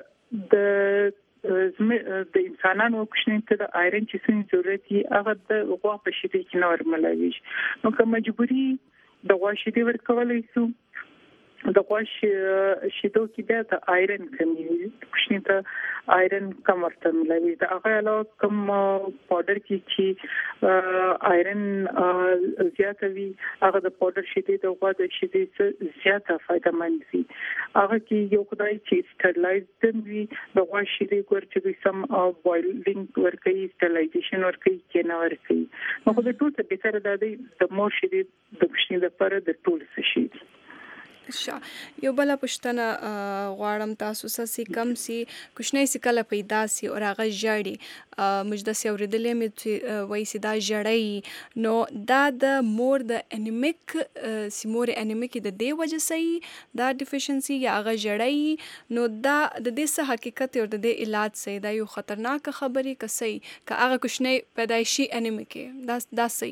B: د د انسانانو کوشنی ته د آیرن چې څنګه ضرورت دي هغه د غوا په شي کې نورمالوي نو که مجبوري د غوا شیدې ورکولای شو د غوا شیدو کې بیا د آیرن کمی وي کوشنی ته آیرن کم ورته ملوي د هغه علاوه کوم پاوډر کې چې آیرن زیاته وي هغه د پاوډر شیدې د غوا د شیدې زیاته فایدهمند وي هغه کې یو خدای چې سټرلایزډ وي د غوا شیدې ګور چې سم بوایلینګ ورکوي سټرلایزیشن ورکوي کې نه ورکوي نو خو د ټول څه به تر د مور شیدې د کوشنی لپاره د ټول څه شي
A: شا یو بل پښتنه غواړم تاسو سې کم سي کوشنی سي کله پیدا سي او هغه جړی مجده سي اوریدلې مې وای سي دا جړی نو دا د مور د انیمیک سي مور انیمیک د دی وجه سي دا ډیفیشنسي یا هغه جړی نو دا د دې څه حقیقت او د دې علاج سي دا یو خطرناک خبري کسي که هغه کوشنی پیدایشي انیمیک دا دا سي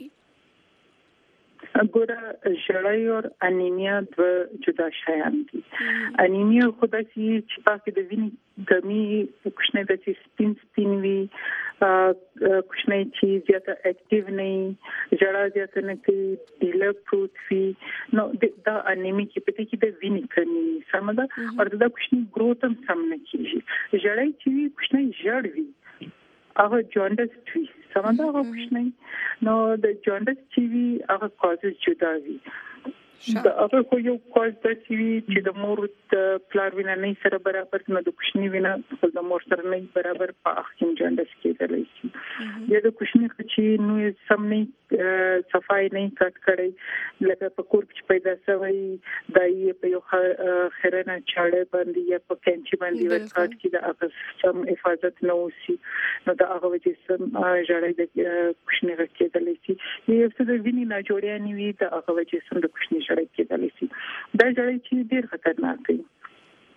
B: ګوره ژړی او انیمیا د جدا شیان دي انیمیا خدای چې پاکه د وینې کمی کوشنی د سپین سپین وی کوشنی چې زیاته اکټیو نه ژړا زیاته نه کوي ډیله پروت وی نو دا انیمیا کې پته کې د وینې کمی سمده او دا کوشنی گروث هم سم نه کیږي ژړی چې کوشنی ژړ وی هغه جوندس وی سمنده هغه کوشنی نو د جوندس چې وی هغه کازز جدا وی دا هغه خو یو کاز د چې چې د مور د پلار وینا نه سره برابر نه د کوشنی وینا د مور سره نه برابر په اخیم جوندس کېدلی شي یا د کوشنی چې نو سم نه صفای نه کټ کړي لکه په کور کې پیدا شوی دای په یو خیرنه چاړه باندې یا په کینچي باندې ورکات کې د هغه سم حفاظت نه وسی نو دا هغه چې سم جوړې د کوشنی کېدلی شي یو څه د وینې نه جوړیا نیوي د هغه چې سم د کوشنی جوړې کېدلی شي دا جوړې چې ډېر خطرناک دي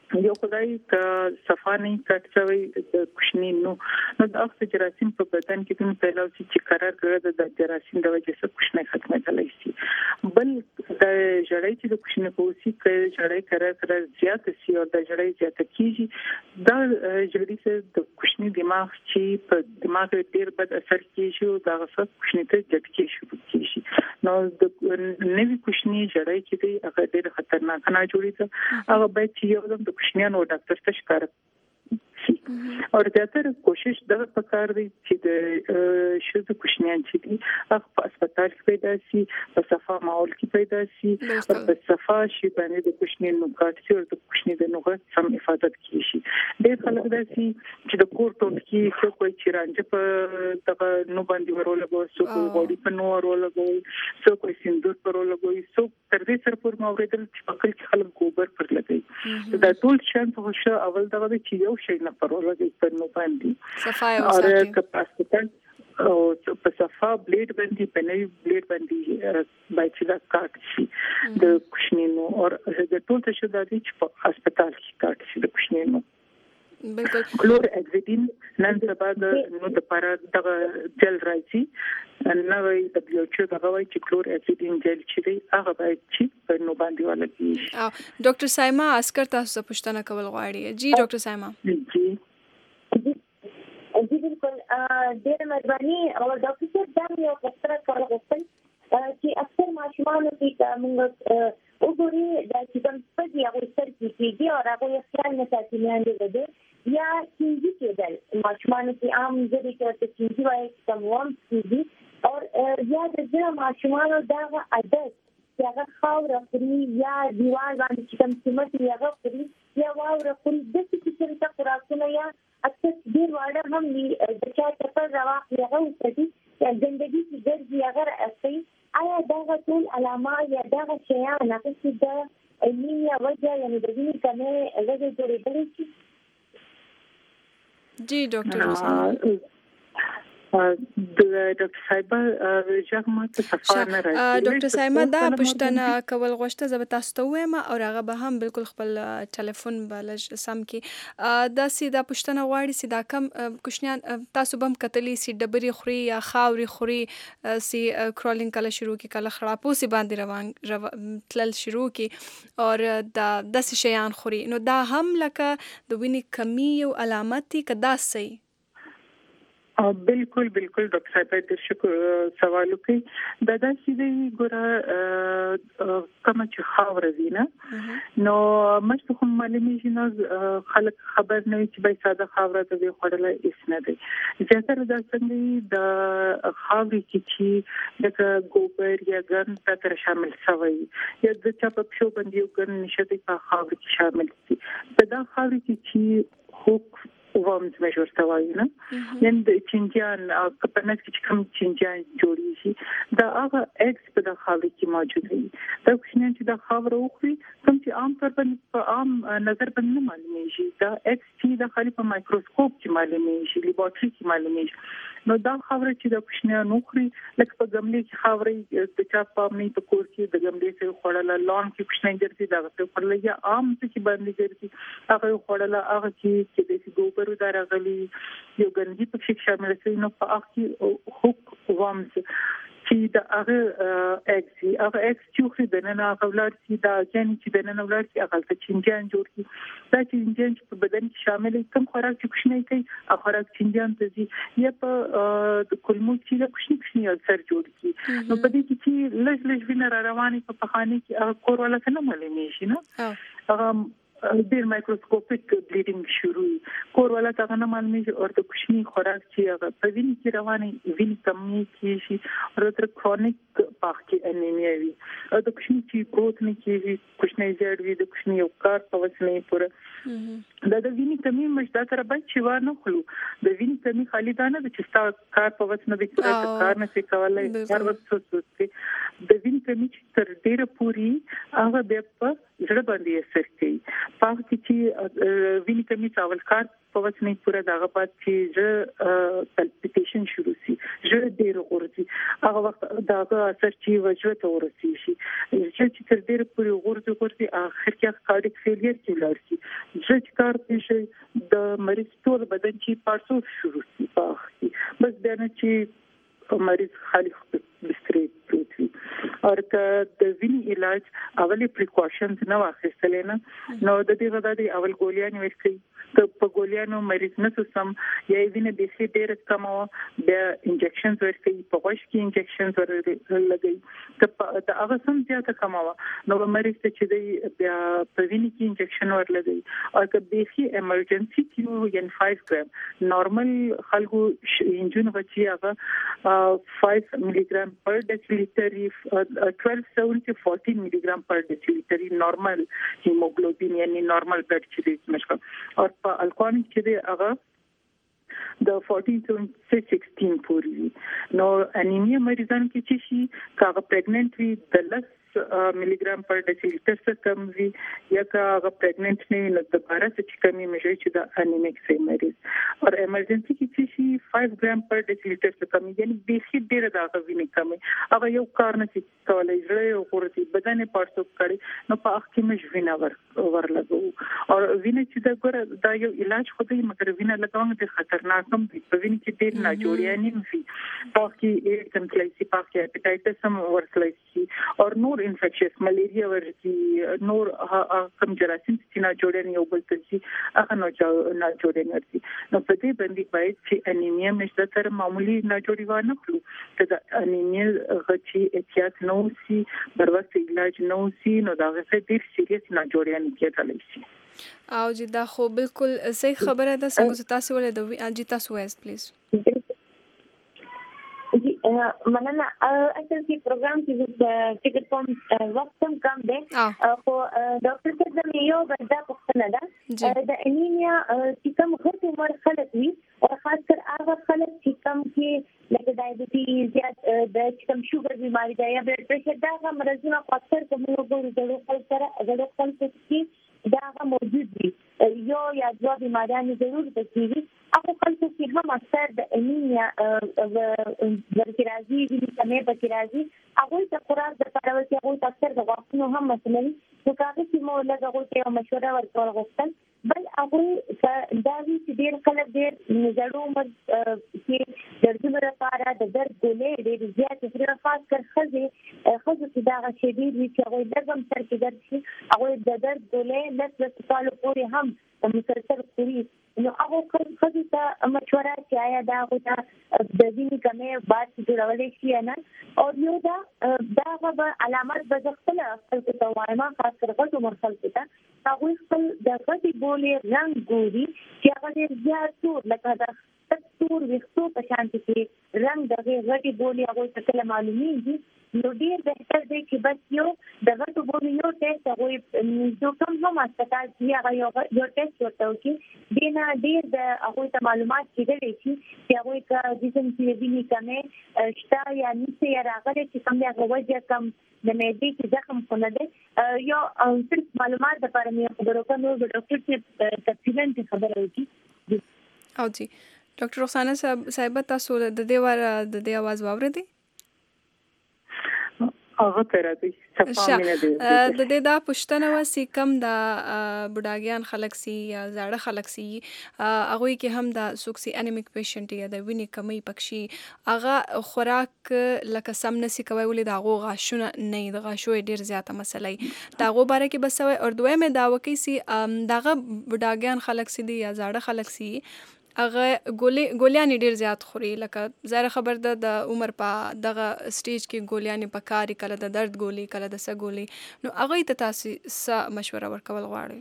B: یو خدای ک صفانی کټ شوی د کوشنی نو نو د اخت جراثیم په بدن کې کوم پیلاو چې قرار کړی د جراثیم د وجې څخه کوشنی ختمه کولای شي بل د جړۍ چې د کوشنی په وسی کې جړۍ قرار قرار زیات شي او د جړۍ زیات کیږي دا جړۍ څخه د کوشنی دماغ چې په دماغ ډیر بد اثر کیږي او دا غوښه کوشنی ته جټکی شروع کیږي نو د نوې کوشنی جړۍ چې دی هغه ډیر خطرناک نه جوړیږي هغه به چې یو د کوشنیانو ډاکټر ته شکایت او زیاتره کوشش دا پکار دی چې د شوزو کوشنیان چې دي هغه په هسپتال کې پیدا شي په صفه ماحول کې پیدا شي او په صفه شي باندې د کوشنیانو نوکات چې د کوشنی د نوغت سم حفاظت کیږي ډېر خلک دا شي چې د کور ټول کې څو کوئی چرانجه په دغه نو باندې ورولګو څو کوئی غوړي په نو ورولګو څو کوئی سندور پر ورولګو څو تر دې سره پر موریدل چې په کل کې خلک ګوبر پر لګي دا ټول شان په هوښه اول دغه چې یو شی نه پر ورولګي په نو باندې
A: صفای وساتي
B: او کپاسټن او په صفه بلیډ باندې په نوی بلیډ باندې باید دا کاټ شي د کوشنینو او د ټول څه د دې چې په هسپتال کې کاټ شي د کوشنینو
A: بالکل
B: کلور اکسیډین نن سبا د نو د پاره دغه جل راځي نوې دبليو ایچ او دغه وايي چې کلور اکسیډین جل چې هغه باید چې په نو باندې ولګي
A: او ډاکټر سایما اسکر تاسو پوښتنه کول غواړي جی ډاکټر سایما
B: جی
F: جی بالکل ډېر مهرباني او ډاکټر صاحب دا یو پوښتنه کول غواړم چې اکثر ماشومان کې موږ وګوري دا چې کوم څه دی هغه سر کېږي او هغه خیال نه ساتي نه دی یا چینجی کېدل ماشومان کې عام ځکه چې چینجی وایي کوم وام کېږي او یا د ځینو ماشومانو دا عادت چې هغه خاور خوري یا دیوال باندې چې کوم سیمټ یې هغه خوري یا واور خوري د څه چې څه خوراکونه یا اکثر ډیر واړه هم دي د چا چپل راوخلي هغه وکړي یا ژوندۍ چې ګرځي هغه اصلي آیا دا ټول علامات یا دا شیان هغه چې د انیمیا وجه یعنی د وینې کمې لږه جوړېدلی شي
A: جی ډاکټر
B: د ډاکټر صاحب ژغمه ته صفه نه راځي
A: ډاکټر صاحب دا پوښتنه کول غوښته زه به تاسو ته وایم او هغه به هم بالکل خپل ټلیفون بلج سم کې دا سیدا پوښتنه غواړي سیدا کم کوشنیان تاسو بم کتلی سي ډبري خوري یا خاوري خوري سي کرولینګ کله شروع کی کله خړاپو سي باندې روان تلل شروع کی او دا د شیان خوري نو دا هم لکه د وینې کمی او علامتي کدا سي
B: بالکل بالکل ډاکټر صاحب د شکر سوال کوي دا د سیدې ګره کوم چې خاور وینا نو مشته کوم معلومي نه خلک خبر نه چې به ساده خاور ته وي خړل هیڅ نه دی ځکه دا څنګه د خاوري کې چې د ګوبر یا ګن تر شامل شوی یا د چا په شو باندې یو ګن نشته په خاوري کې شامل دي په دا خاوري کې چې خوک وامز مشور توای نه نن د چنجان په نس کې کوم چنجان جوړیږي دا هغه ایکس په د خاوري کې موجود دي دا کوشنیان چې د خاور اوخري کوم چې عام طور په عام نظر باندې معلومیږي دا ایکس چې د خالي په مایکروسکوپ کې معلومیږي لیبارټري کې معلومیږي نو دا خاور چې د کوشنیان اوخري لکه په ګملې کې خاوري د چا په امني په کور کې د ګملې څخه خړل لون کې کوشنیان ګرځي دا څه خړل یا عام څه باندې ګرځي هغه خړل هغه چې د ګوبر دا راغلي یو ګنجي په شک شامل شي نو په اخی خوک وامز چې دا هغه اکسي هغه اکس چې خو د نن هغه ولر چې دا جن چې د نن ولر چې هغه ته چنجان جوړ کی دا چنجان چې په بدن کې شامل کم خوراک چې کوشنی کوي هغه خوراک چنجان ته دي یا په د کلمو چې د کوشنی کوشنی اثر جوړ کی نو په دې کې لږ لږ وینر رواني په پخاني کې کور ولا څنګه معلومي شي نو هغه ډیر مایکروسکوپیک بلیډینګ شروع کور ولا څنګه نه معلومي او د کوشنی خوراک چې هغه په وینې کې رواني وینې کمی کیږي او د کرونیک پاکي انیمیا وي او د کوشنی چې ګروث نه کیږي کوشنی زیات وي د کوشنی یو کار په وسنه پوره دا د وینې کمی مشدا تر به چې ونه خلو د وینې کمی خالي دانه د چې کار په وسنه د کار نه څه کولای هر وخت څه د وینې کمی چې تر ډیره پوری هغه د په زړه باندې اثر کوي پاکي چې وینې کمی څاول کار په وسنه پوره دغه پات چې ز پلپیټیشن شروع شي ژر ډیر غورځي هغه وخت دا اثر چې وجود ورسي شي چې تر ډیر پورې غورځي غورځي اخر کې کارډیک فیلیر کې لارسي چې کار شي د مریض ټول بدن چې پارسو شروع شي پاخي بس دا نه چې مریض خالي بستر پروت وي او که د وینې علاج اولي پریکاشنز نه واخیستل نه نو د دې غدا د اول ګولیان ورکړي ته په ګولیانو مریض نه سم یا وینې د سي ډېر کم او د انجکشنز ورکړي په واش کې انجکشنز ورلګي ته د هغه سم زیاته کم او نو مریض چې د بیا په وینې کې انجکشن ورلګي او که به سي ایمرجنسي کیو ین پنځه ګرام نارمل خلکو انجن غچي هغه پنځه ملي ګرام پر ډیسیلیټر twelve seventy fourteen ملي ګرام پر ډیسیلیټر نارمل هیموګلوبین یعنی نارمل بلډ چې مشکل او په الکوهول چې دی هغه د fourteen to sixteen پورې نو انیمیا مریضان کې چې شي کاغه پریګننټ وي د لس ملي ګرام پر ډیسیلیټر څخه کم وي یا کاغه پریګننټ نه نو د بارا څخه کمی مشي چې د انیمیک سي مریض او ایمرجنسي کې چې شي five ګرام پر ډیسیلیټر څخه کم یعنی بیخي ډیر دا غوینه کم هغه یو کار نه چې کولای شي او ورته بدن پارسو کړي نو په اخ کې مش وینا ور ورلګو او وینه چې دا ګره دا یو علاج خو دی مګر وینه لګاونه د خطرناک هم دی په وینه کې ډیر نه جوړیانی وي په کې ایډ کنټلایسي په کې هپاتایټس هم ورسلایسي او نور انفیکشس ملیریا ورسي نور کم جراثیم چې نه جوړیانی او بل څه هغه نه نه جوړیانی نو په دې باندې باید چې انیمیا مشته تر معمولی نه جوړی و نه کړو چې انیمیا غچي احتیاط نو سي بروسته علاج نو سي نو دا غوښه ډیر سیریس نه جوړیانی کېدلی شي
A: او چې دا خو بالکل صحیح خبره ده څنګه تاسو ولې د اجي تاسو وایس پلیز
F: जी मनना असल की प्रोग्राम की टिकट फॉर्म वक्त कम दे को डॉक्टर से जब यो बदा पखना दा द एनीमिया की कम घट उम्र खलत हुई और खासकर आगा खलत की कम के लाइक डायबिटीज या द कम शुगर बीमारी दा या ब्लड प्रेशर दा का मरजुना अक्सर कम लोगों जड़ों पर तरह जड़ों पर की دا موجود دي یو یا دوه بیماریان ضرور پکې هغه خلکو چې هم اکثر د انیمیا ورته راځي د کمې پکې راځي هغه ته خوراک د پاره ورته هغه اکثر د غوښتنو هم مثلا نو کاغذ چې مو لږه غوښته مشوره ورکول غوښتل بل هغه دا چې ډېر خلک ډېر زړو عمر کې دردونو لپاره د درد ګولې ډېر زیات پرې خاص کر خزه خزه چې دا شی دی چې هغه لږم سر کې درد شي هغه د درد ګولې لږ لږ کال پورې هم مسلسل پوری نو هغه خزه ته مشوره چې آیا دا غوډه د دې کمې بعد جوړولې شي نه او یو دا دا غو علامات به خپل خپل ته وایما خاص کر غوډه مرسل ته هغه خپل د غوډي بولې رنگ ګوري چې هغه ډېر زیات تور لکه دا تور وختو په شان کې رنگ دغه غوډي بولې هغه څه معلومیږي نو ډیر بهتر دی چې بس یو د غټو بولې یو ټیسټ هغه جو کوم هم هسپتال کې هغه یو یو ټیسټ ورته وکړي دینه ډیر د هغه ته معلومات کېدلی شي چې هغه کا جسم کې ویني کمه شتا یا نشه یا راغلي چې کوم هغه وجه کم د معدې کې زخم خونه ده یو صرف معلومات لپاره مې خبرو کوم د ډاکټر څخه تفصیلا خبره وکړي
A: او جی ډاکټر رخسانه صاحب صاحب تاسو د دې واره د دې आवाज واورېدي
B: هغه تر دې صفامینه دی
A: د دې دا پښتنه وسی کم د بډاګیان خلک سي یا زاړه خلک سي هغه کې هم د سوکسي انیمیک پیشنټ یا د وینې کمی پکشي هغه خوراک لکه سم نسی کوي ولې دا غو غاښونه نه د غاښو ډیر زیاته مسلې دا غو باره کې بس وي او دوی مې دا وکی سي دغه بډاګیان خلک سي یا زاړه خلک سي هغه ګولې ګولیانې ډیر زیات خوري لکه زره خبر ده د عمر په دغه سټیج کې ګولیانې په کاری کله د درد ګولې کله د سګ ګولې نو هغه ته تاسو څه مشوره ورکول غواړئ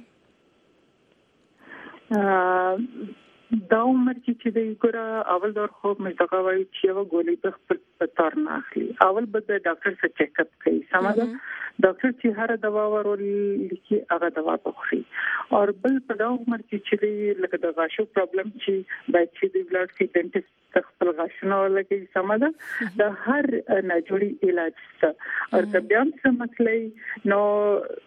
B: دا عمر چې د ګره اول دور خو مزدغه وایي چې یو ګولې په خپل تر نه اخلي اول به د ډاکټر سره چیک اپ کوي سمجه ډاکټر چې هر دوا ورول لیکي هغه دوا بخوري او بل په دا عمر کې چې لکه د غاښو پرابلم چې باید چې د بلډ کې ډنټیسټ خپل غاښونه ولګي سمجه د هر ناجوړي علاج څه او د بیا څه مسلې نو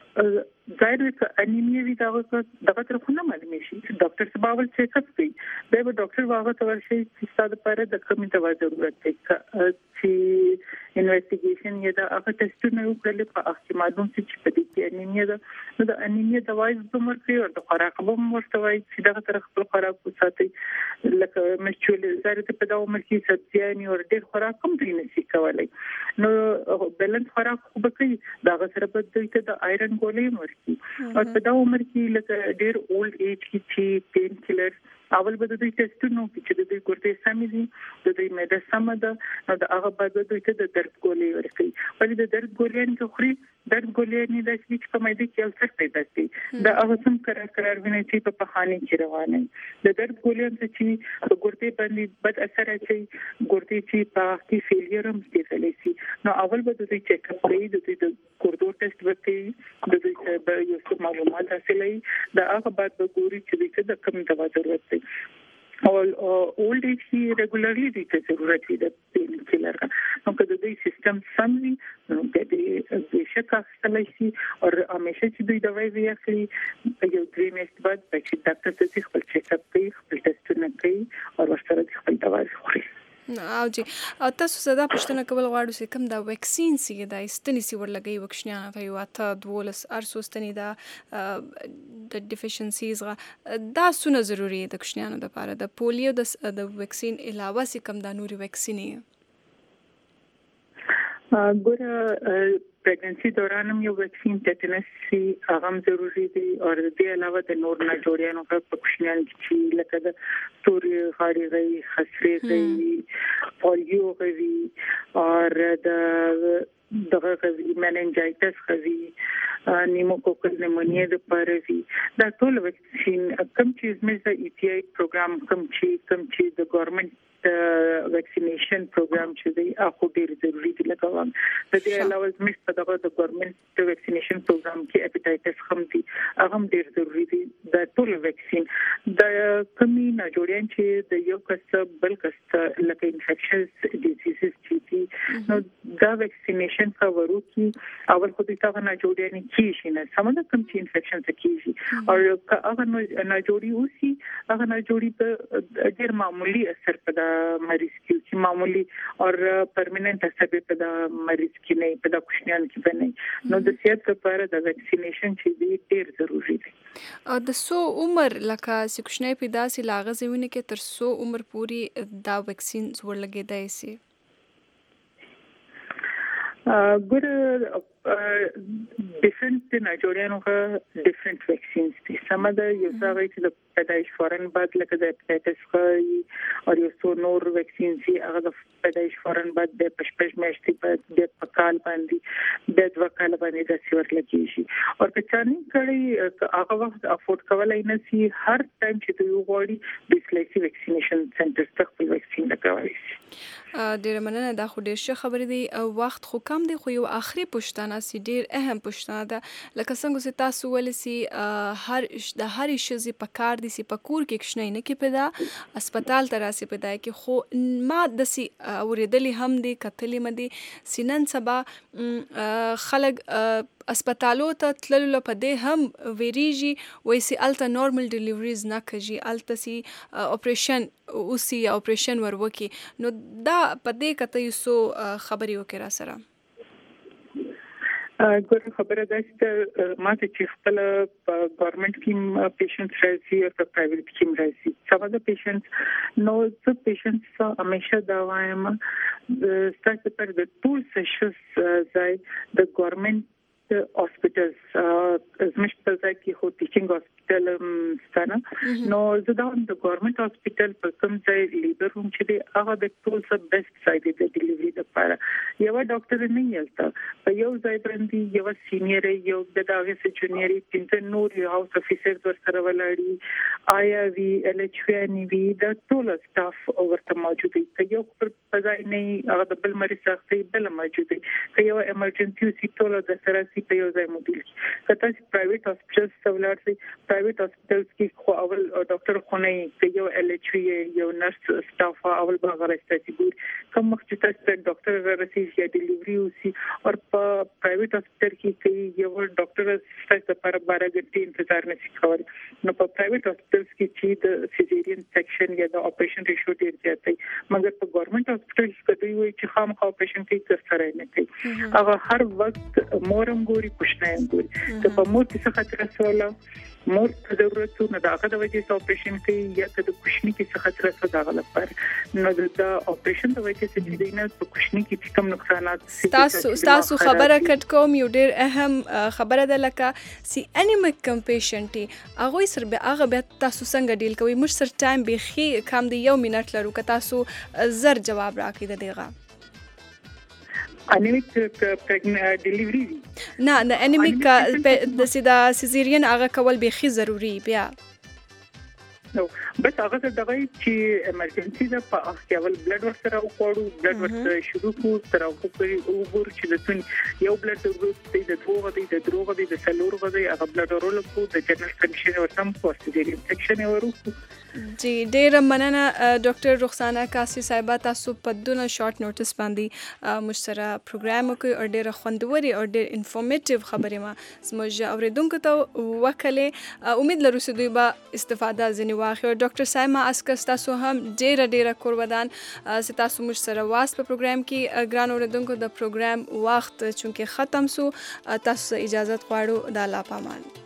B: ظاهر ک انیمیا وی دا دغه تر خو نه معلومه شي ډاکټر سباول چیک اپ کوي دا به ډاکټر واغه تور شي چې ستاسو لپاره د کومې دوا ضرورت دی چې انویسټیګیشن یا دا هغه ټیسټونه وکړل په احتمالون چې په دې کې انیمیا ده نو د انیمیا دواي زموږ کوي او د خوراک به مرته وایي چې دغه تر خپل خوراک وساتي لکه مشچول زاره په دا عمر کې سبزیانې او ډېر خوراک کم دی نشي کولای نو بیلنس خوراک خو به کوي دا سره به دوی ته د آیرن ګولې ورکړي او په دا عمر کې لکه ډېر اولډ ایج کې چې پین کیلر اول به د دوی ټیسټونو چې د دوی ګورته سمې دي د دوی معده سم ده نو د هغه بعد دوی ته د درد ګولې ورکړي ولې د درد ګولې نه خوري درد ګولې نه د چې په معده کې السر پیدا شي دا هغه سم قرار قرار ویني چې په پخاني کې روانه د درد ګولې چې په ګورته باندې بد اثر اچي ګورته چې په کې فیلیر هم کېدلی شي نو اول به د دوی چیک اپ کوي د دوی د ګردو ټیسټ وکړي د دوی به یو څه معلومات حاصلوي دا هغه بعد به ګوري چې د کوم دوا ضرورت دی او اولډ ایج کې ریګولرلی دي چې ضرورت دی د پین کیلر نو کله د سیستم سم وي نو د دې شکه خپل شي او همیشه چې دوی دواي وی اخلي یو درې میاشتې بعد چې ډاکټر ته خپل چیک اپ کوي خپل ټیسټونه کوي او ورسره خپل دواي خوري
A: او جی او تاسو زدا پښتنه کول غواړو چې کوم دا ویکسین سی دا استنی سی ورلګي وکښنه په یو اته دولس ارسو استنی دا د ډیفیشنسیز دا سونه ضروری د کښنانو لپاره د پولیو د ویکسین علاوه سی کوم دا نوري ویکسینې
B: ګوره پریګننسي دوران هم یو ویکسین ټیټنس سی هغه ضروری دی او د دې علاوه د نور نه جوړیانو په پښنیان کې لکه د توري غاړي غي خسرې غي پولیو غي او د دغه غوي مننجایټس غوي نیموکوکل نیمونیا د پاروي دا ټول ویکسین کوم چیز مې د ای پی آی پروګرام کوم چی کوم چی د ګورنمنت ویکسینیشن پروګرام چې دی هغه ډیر ضروری دی لکه وام د دې علاوه زموږ په دغه د ګورنمنت ویکسینیشن پروګرام کې هپاتایټس هم دی هغه ډیر ضروری دی د ټول ویکسین د کمی نه جوړین چې د یو کس بل کس لکه انفیکشنز ډیزیزز چې نو دا ویکسینیشن کورو کې اول خو دې تا نه جوړین کیږي نه سمونه کوم چې انفیکشن کیږي او هغه نه جوړي اوسي هغه نه جوړي په ډیر معمولی اثر په مریض کې چې معمولی او پرمننت اثر په د مریض کې نه په د کوشنیان کې بنه نو د صحت لپاره د ویکسینیشن چې ډیر ضروری دی
A: او د سو عمر لکه سکشنۍ پیدا سي لاغزونه کې تر سو عمر پوری دا ویکسین زور لګیدای سي
B: ګور ډیفرنٹ نایجوریانو غا ډیفرنٹ ویکسینز دي سمه ده یو څه چې د پیدایش فورن بعد لکه د هپاتایټس خو او یو څو نور ویکسین سي هغه د پیدایش فورن بعد د پښپش میاشتې بعد د پکال باندې د دوه کال باندې د سیور لګیږي او که چاني کړي هغه وخت افورد کولای نه سي هر ټایم چې دوی غواړي د سلیکټیو ویکسینیشن سنټر ته خپل ویکسین لګوي
A: ډیر مننه دا خو ډیر ښه خبرې دي وخت خو کم دی خو یو اخري پښتنه سي ډیر اهم پښتنه ده لکه څنګه چې تاسو ولسی هر د هر شي په کار دي سي په کور کې کښنه نه کې پیدا هسپتال ته راسي پیدا کې خو ما د سي اوریدلې هم دي کتلې مدي سینن سبا خلک اسپیټالو ته تللو لپاره هم ویریږي وای سي الټا نورمال ډیلیوریز نه کوي الټا سي اپریشن او سي اپریشن وروکي نو دا پدې کته یو سو خبري وکړه سره
B: ګور خبره ده چې ما چې خپل ګورنمنت کې پیشنټس راځي او په پرایویټ کې راځي څو د پیشنټس نو څو پیشنټس همیشه دا وایم ستاسو پر د ټول سیشنز ځای د ګورنمنت هاسپټلز زموږ په ځای کې هو ټیچینګ هاسپټل ستانه نو زه دا د ګورنمنت هاسپټل په کوم ځای لیبر روم چې دی هغه د ټول څه بیسټ سایت دی د ډیلیوري لپاره یو ډاکټر نه یلته په یو ځای باندې یو سینیئر یو د داغه سه جونیئر پنځه نور یو هاوس افیسر ورسره ولاړی آیا وی ال ایچ وی وی د ټول سټاف ورته موجود دی که یو پر ځای نه هغه د بل مریض څخه بل موجود دی که یو ایمرجنسي سی ټول د سره په یو ځای موډل کته چې پرایویټ هاسپټل څولار سي پرایویټ هاسپټل کې خو اول ډاکټر خو نه یي یو ال ایچ وی یو نرس سټاف اول به غوښتل چې کوم وخت چې تاسو ډاکټر ورسي یا ډیلیوري وسی او په پرایویټ هسپتال کې کې یو ډاکټر اسسټنټ لپاره بارہ غنټې انتظار نشي کولای. نو په پرایویټ هسپتال کې چې د سیزیرین سیکشن یا د اپریشن ریشو ډیر زیات دی، مګر په ګورنمنت هسپتال کې دوی وایي چې خامخا اپریشن کې سره نه کوي. هغه هر وخت مورم ګوري کوښنه ګوري ته په مور کې څه خطر سواله مور ته ضرورت نه داغه د وجې څخه اپریشن کوي یا ته د کوښنی کې څه خطر سره داغه لپاره نو د اپریشن د وجې څخه د دینه په کوښنی کې کوم نقصانات
A: تاسو تاسو خبره کټ کوم یو ډیر اهم خبره ده لکه سی انیمیک کم پیشنټي هغه سر به هغه به تاسو څنګه ډیل کوي مش سر ټایم بيخي کم دی یو منټ لرو که تاسو زر جواب راکړئ د دیغه
B: انیمیک پریګننټ ډیلیوري
A: نه نه انیمیک د سیدا سیزیرین هغه کول بيخي ضروری بیا
B: نو بس هغه دغه چې ایمرجنسي ده په هغه کې اول بلډ ورک سره وکړو بلډ ورک شروع کو تر هغه پورې وګورو چې د تون یو بلډ ورک دی د دوه دی د دروغ دی د سلور غدي هغه بلډ ورول کو د جنرال کنډیشن ورسم پوسټیریور سیکشن ورکو.
A: جی ډیر مننه ډاکټر رخسانه کاسي صاحبہ تاسو په دونه شارټ نوټس باندې مشترا پروګرام کوي او ډیر خوندوري او ډیر انفورمیټیو خبرې ما زموږ اوریدونکو ته وکړي. امید لرو چې دوی به استفاده ځنی واخلي. ډاکټر سایما اسکر تاسو هم ډیر ډیر قربان چې تاسو مشترا واس په پروګرام کې ګران اوریدونکو د پروګرام وخت چونکه ختم سو تاسو اجازه غواړو د الله پامان.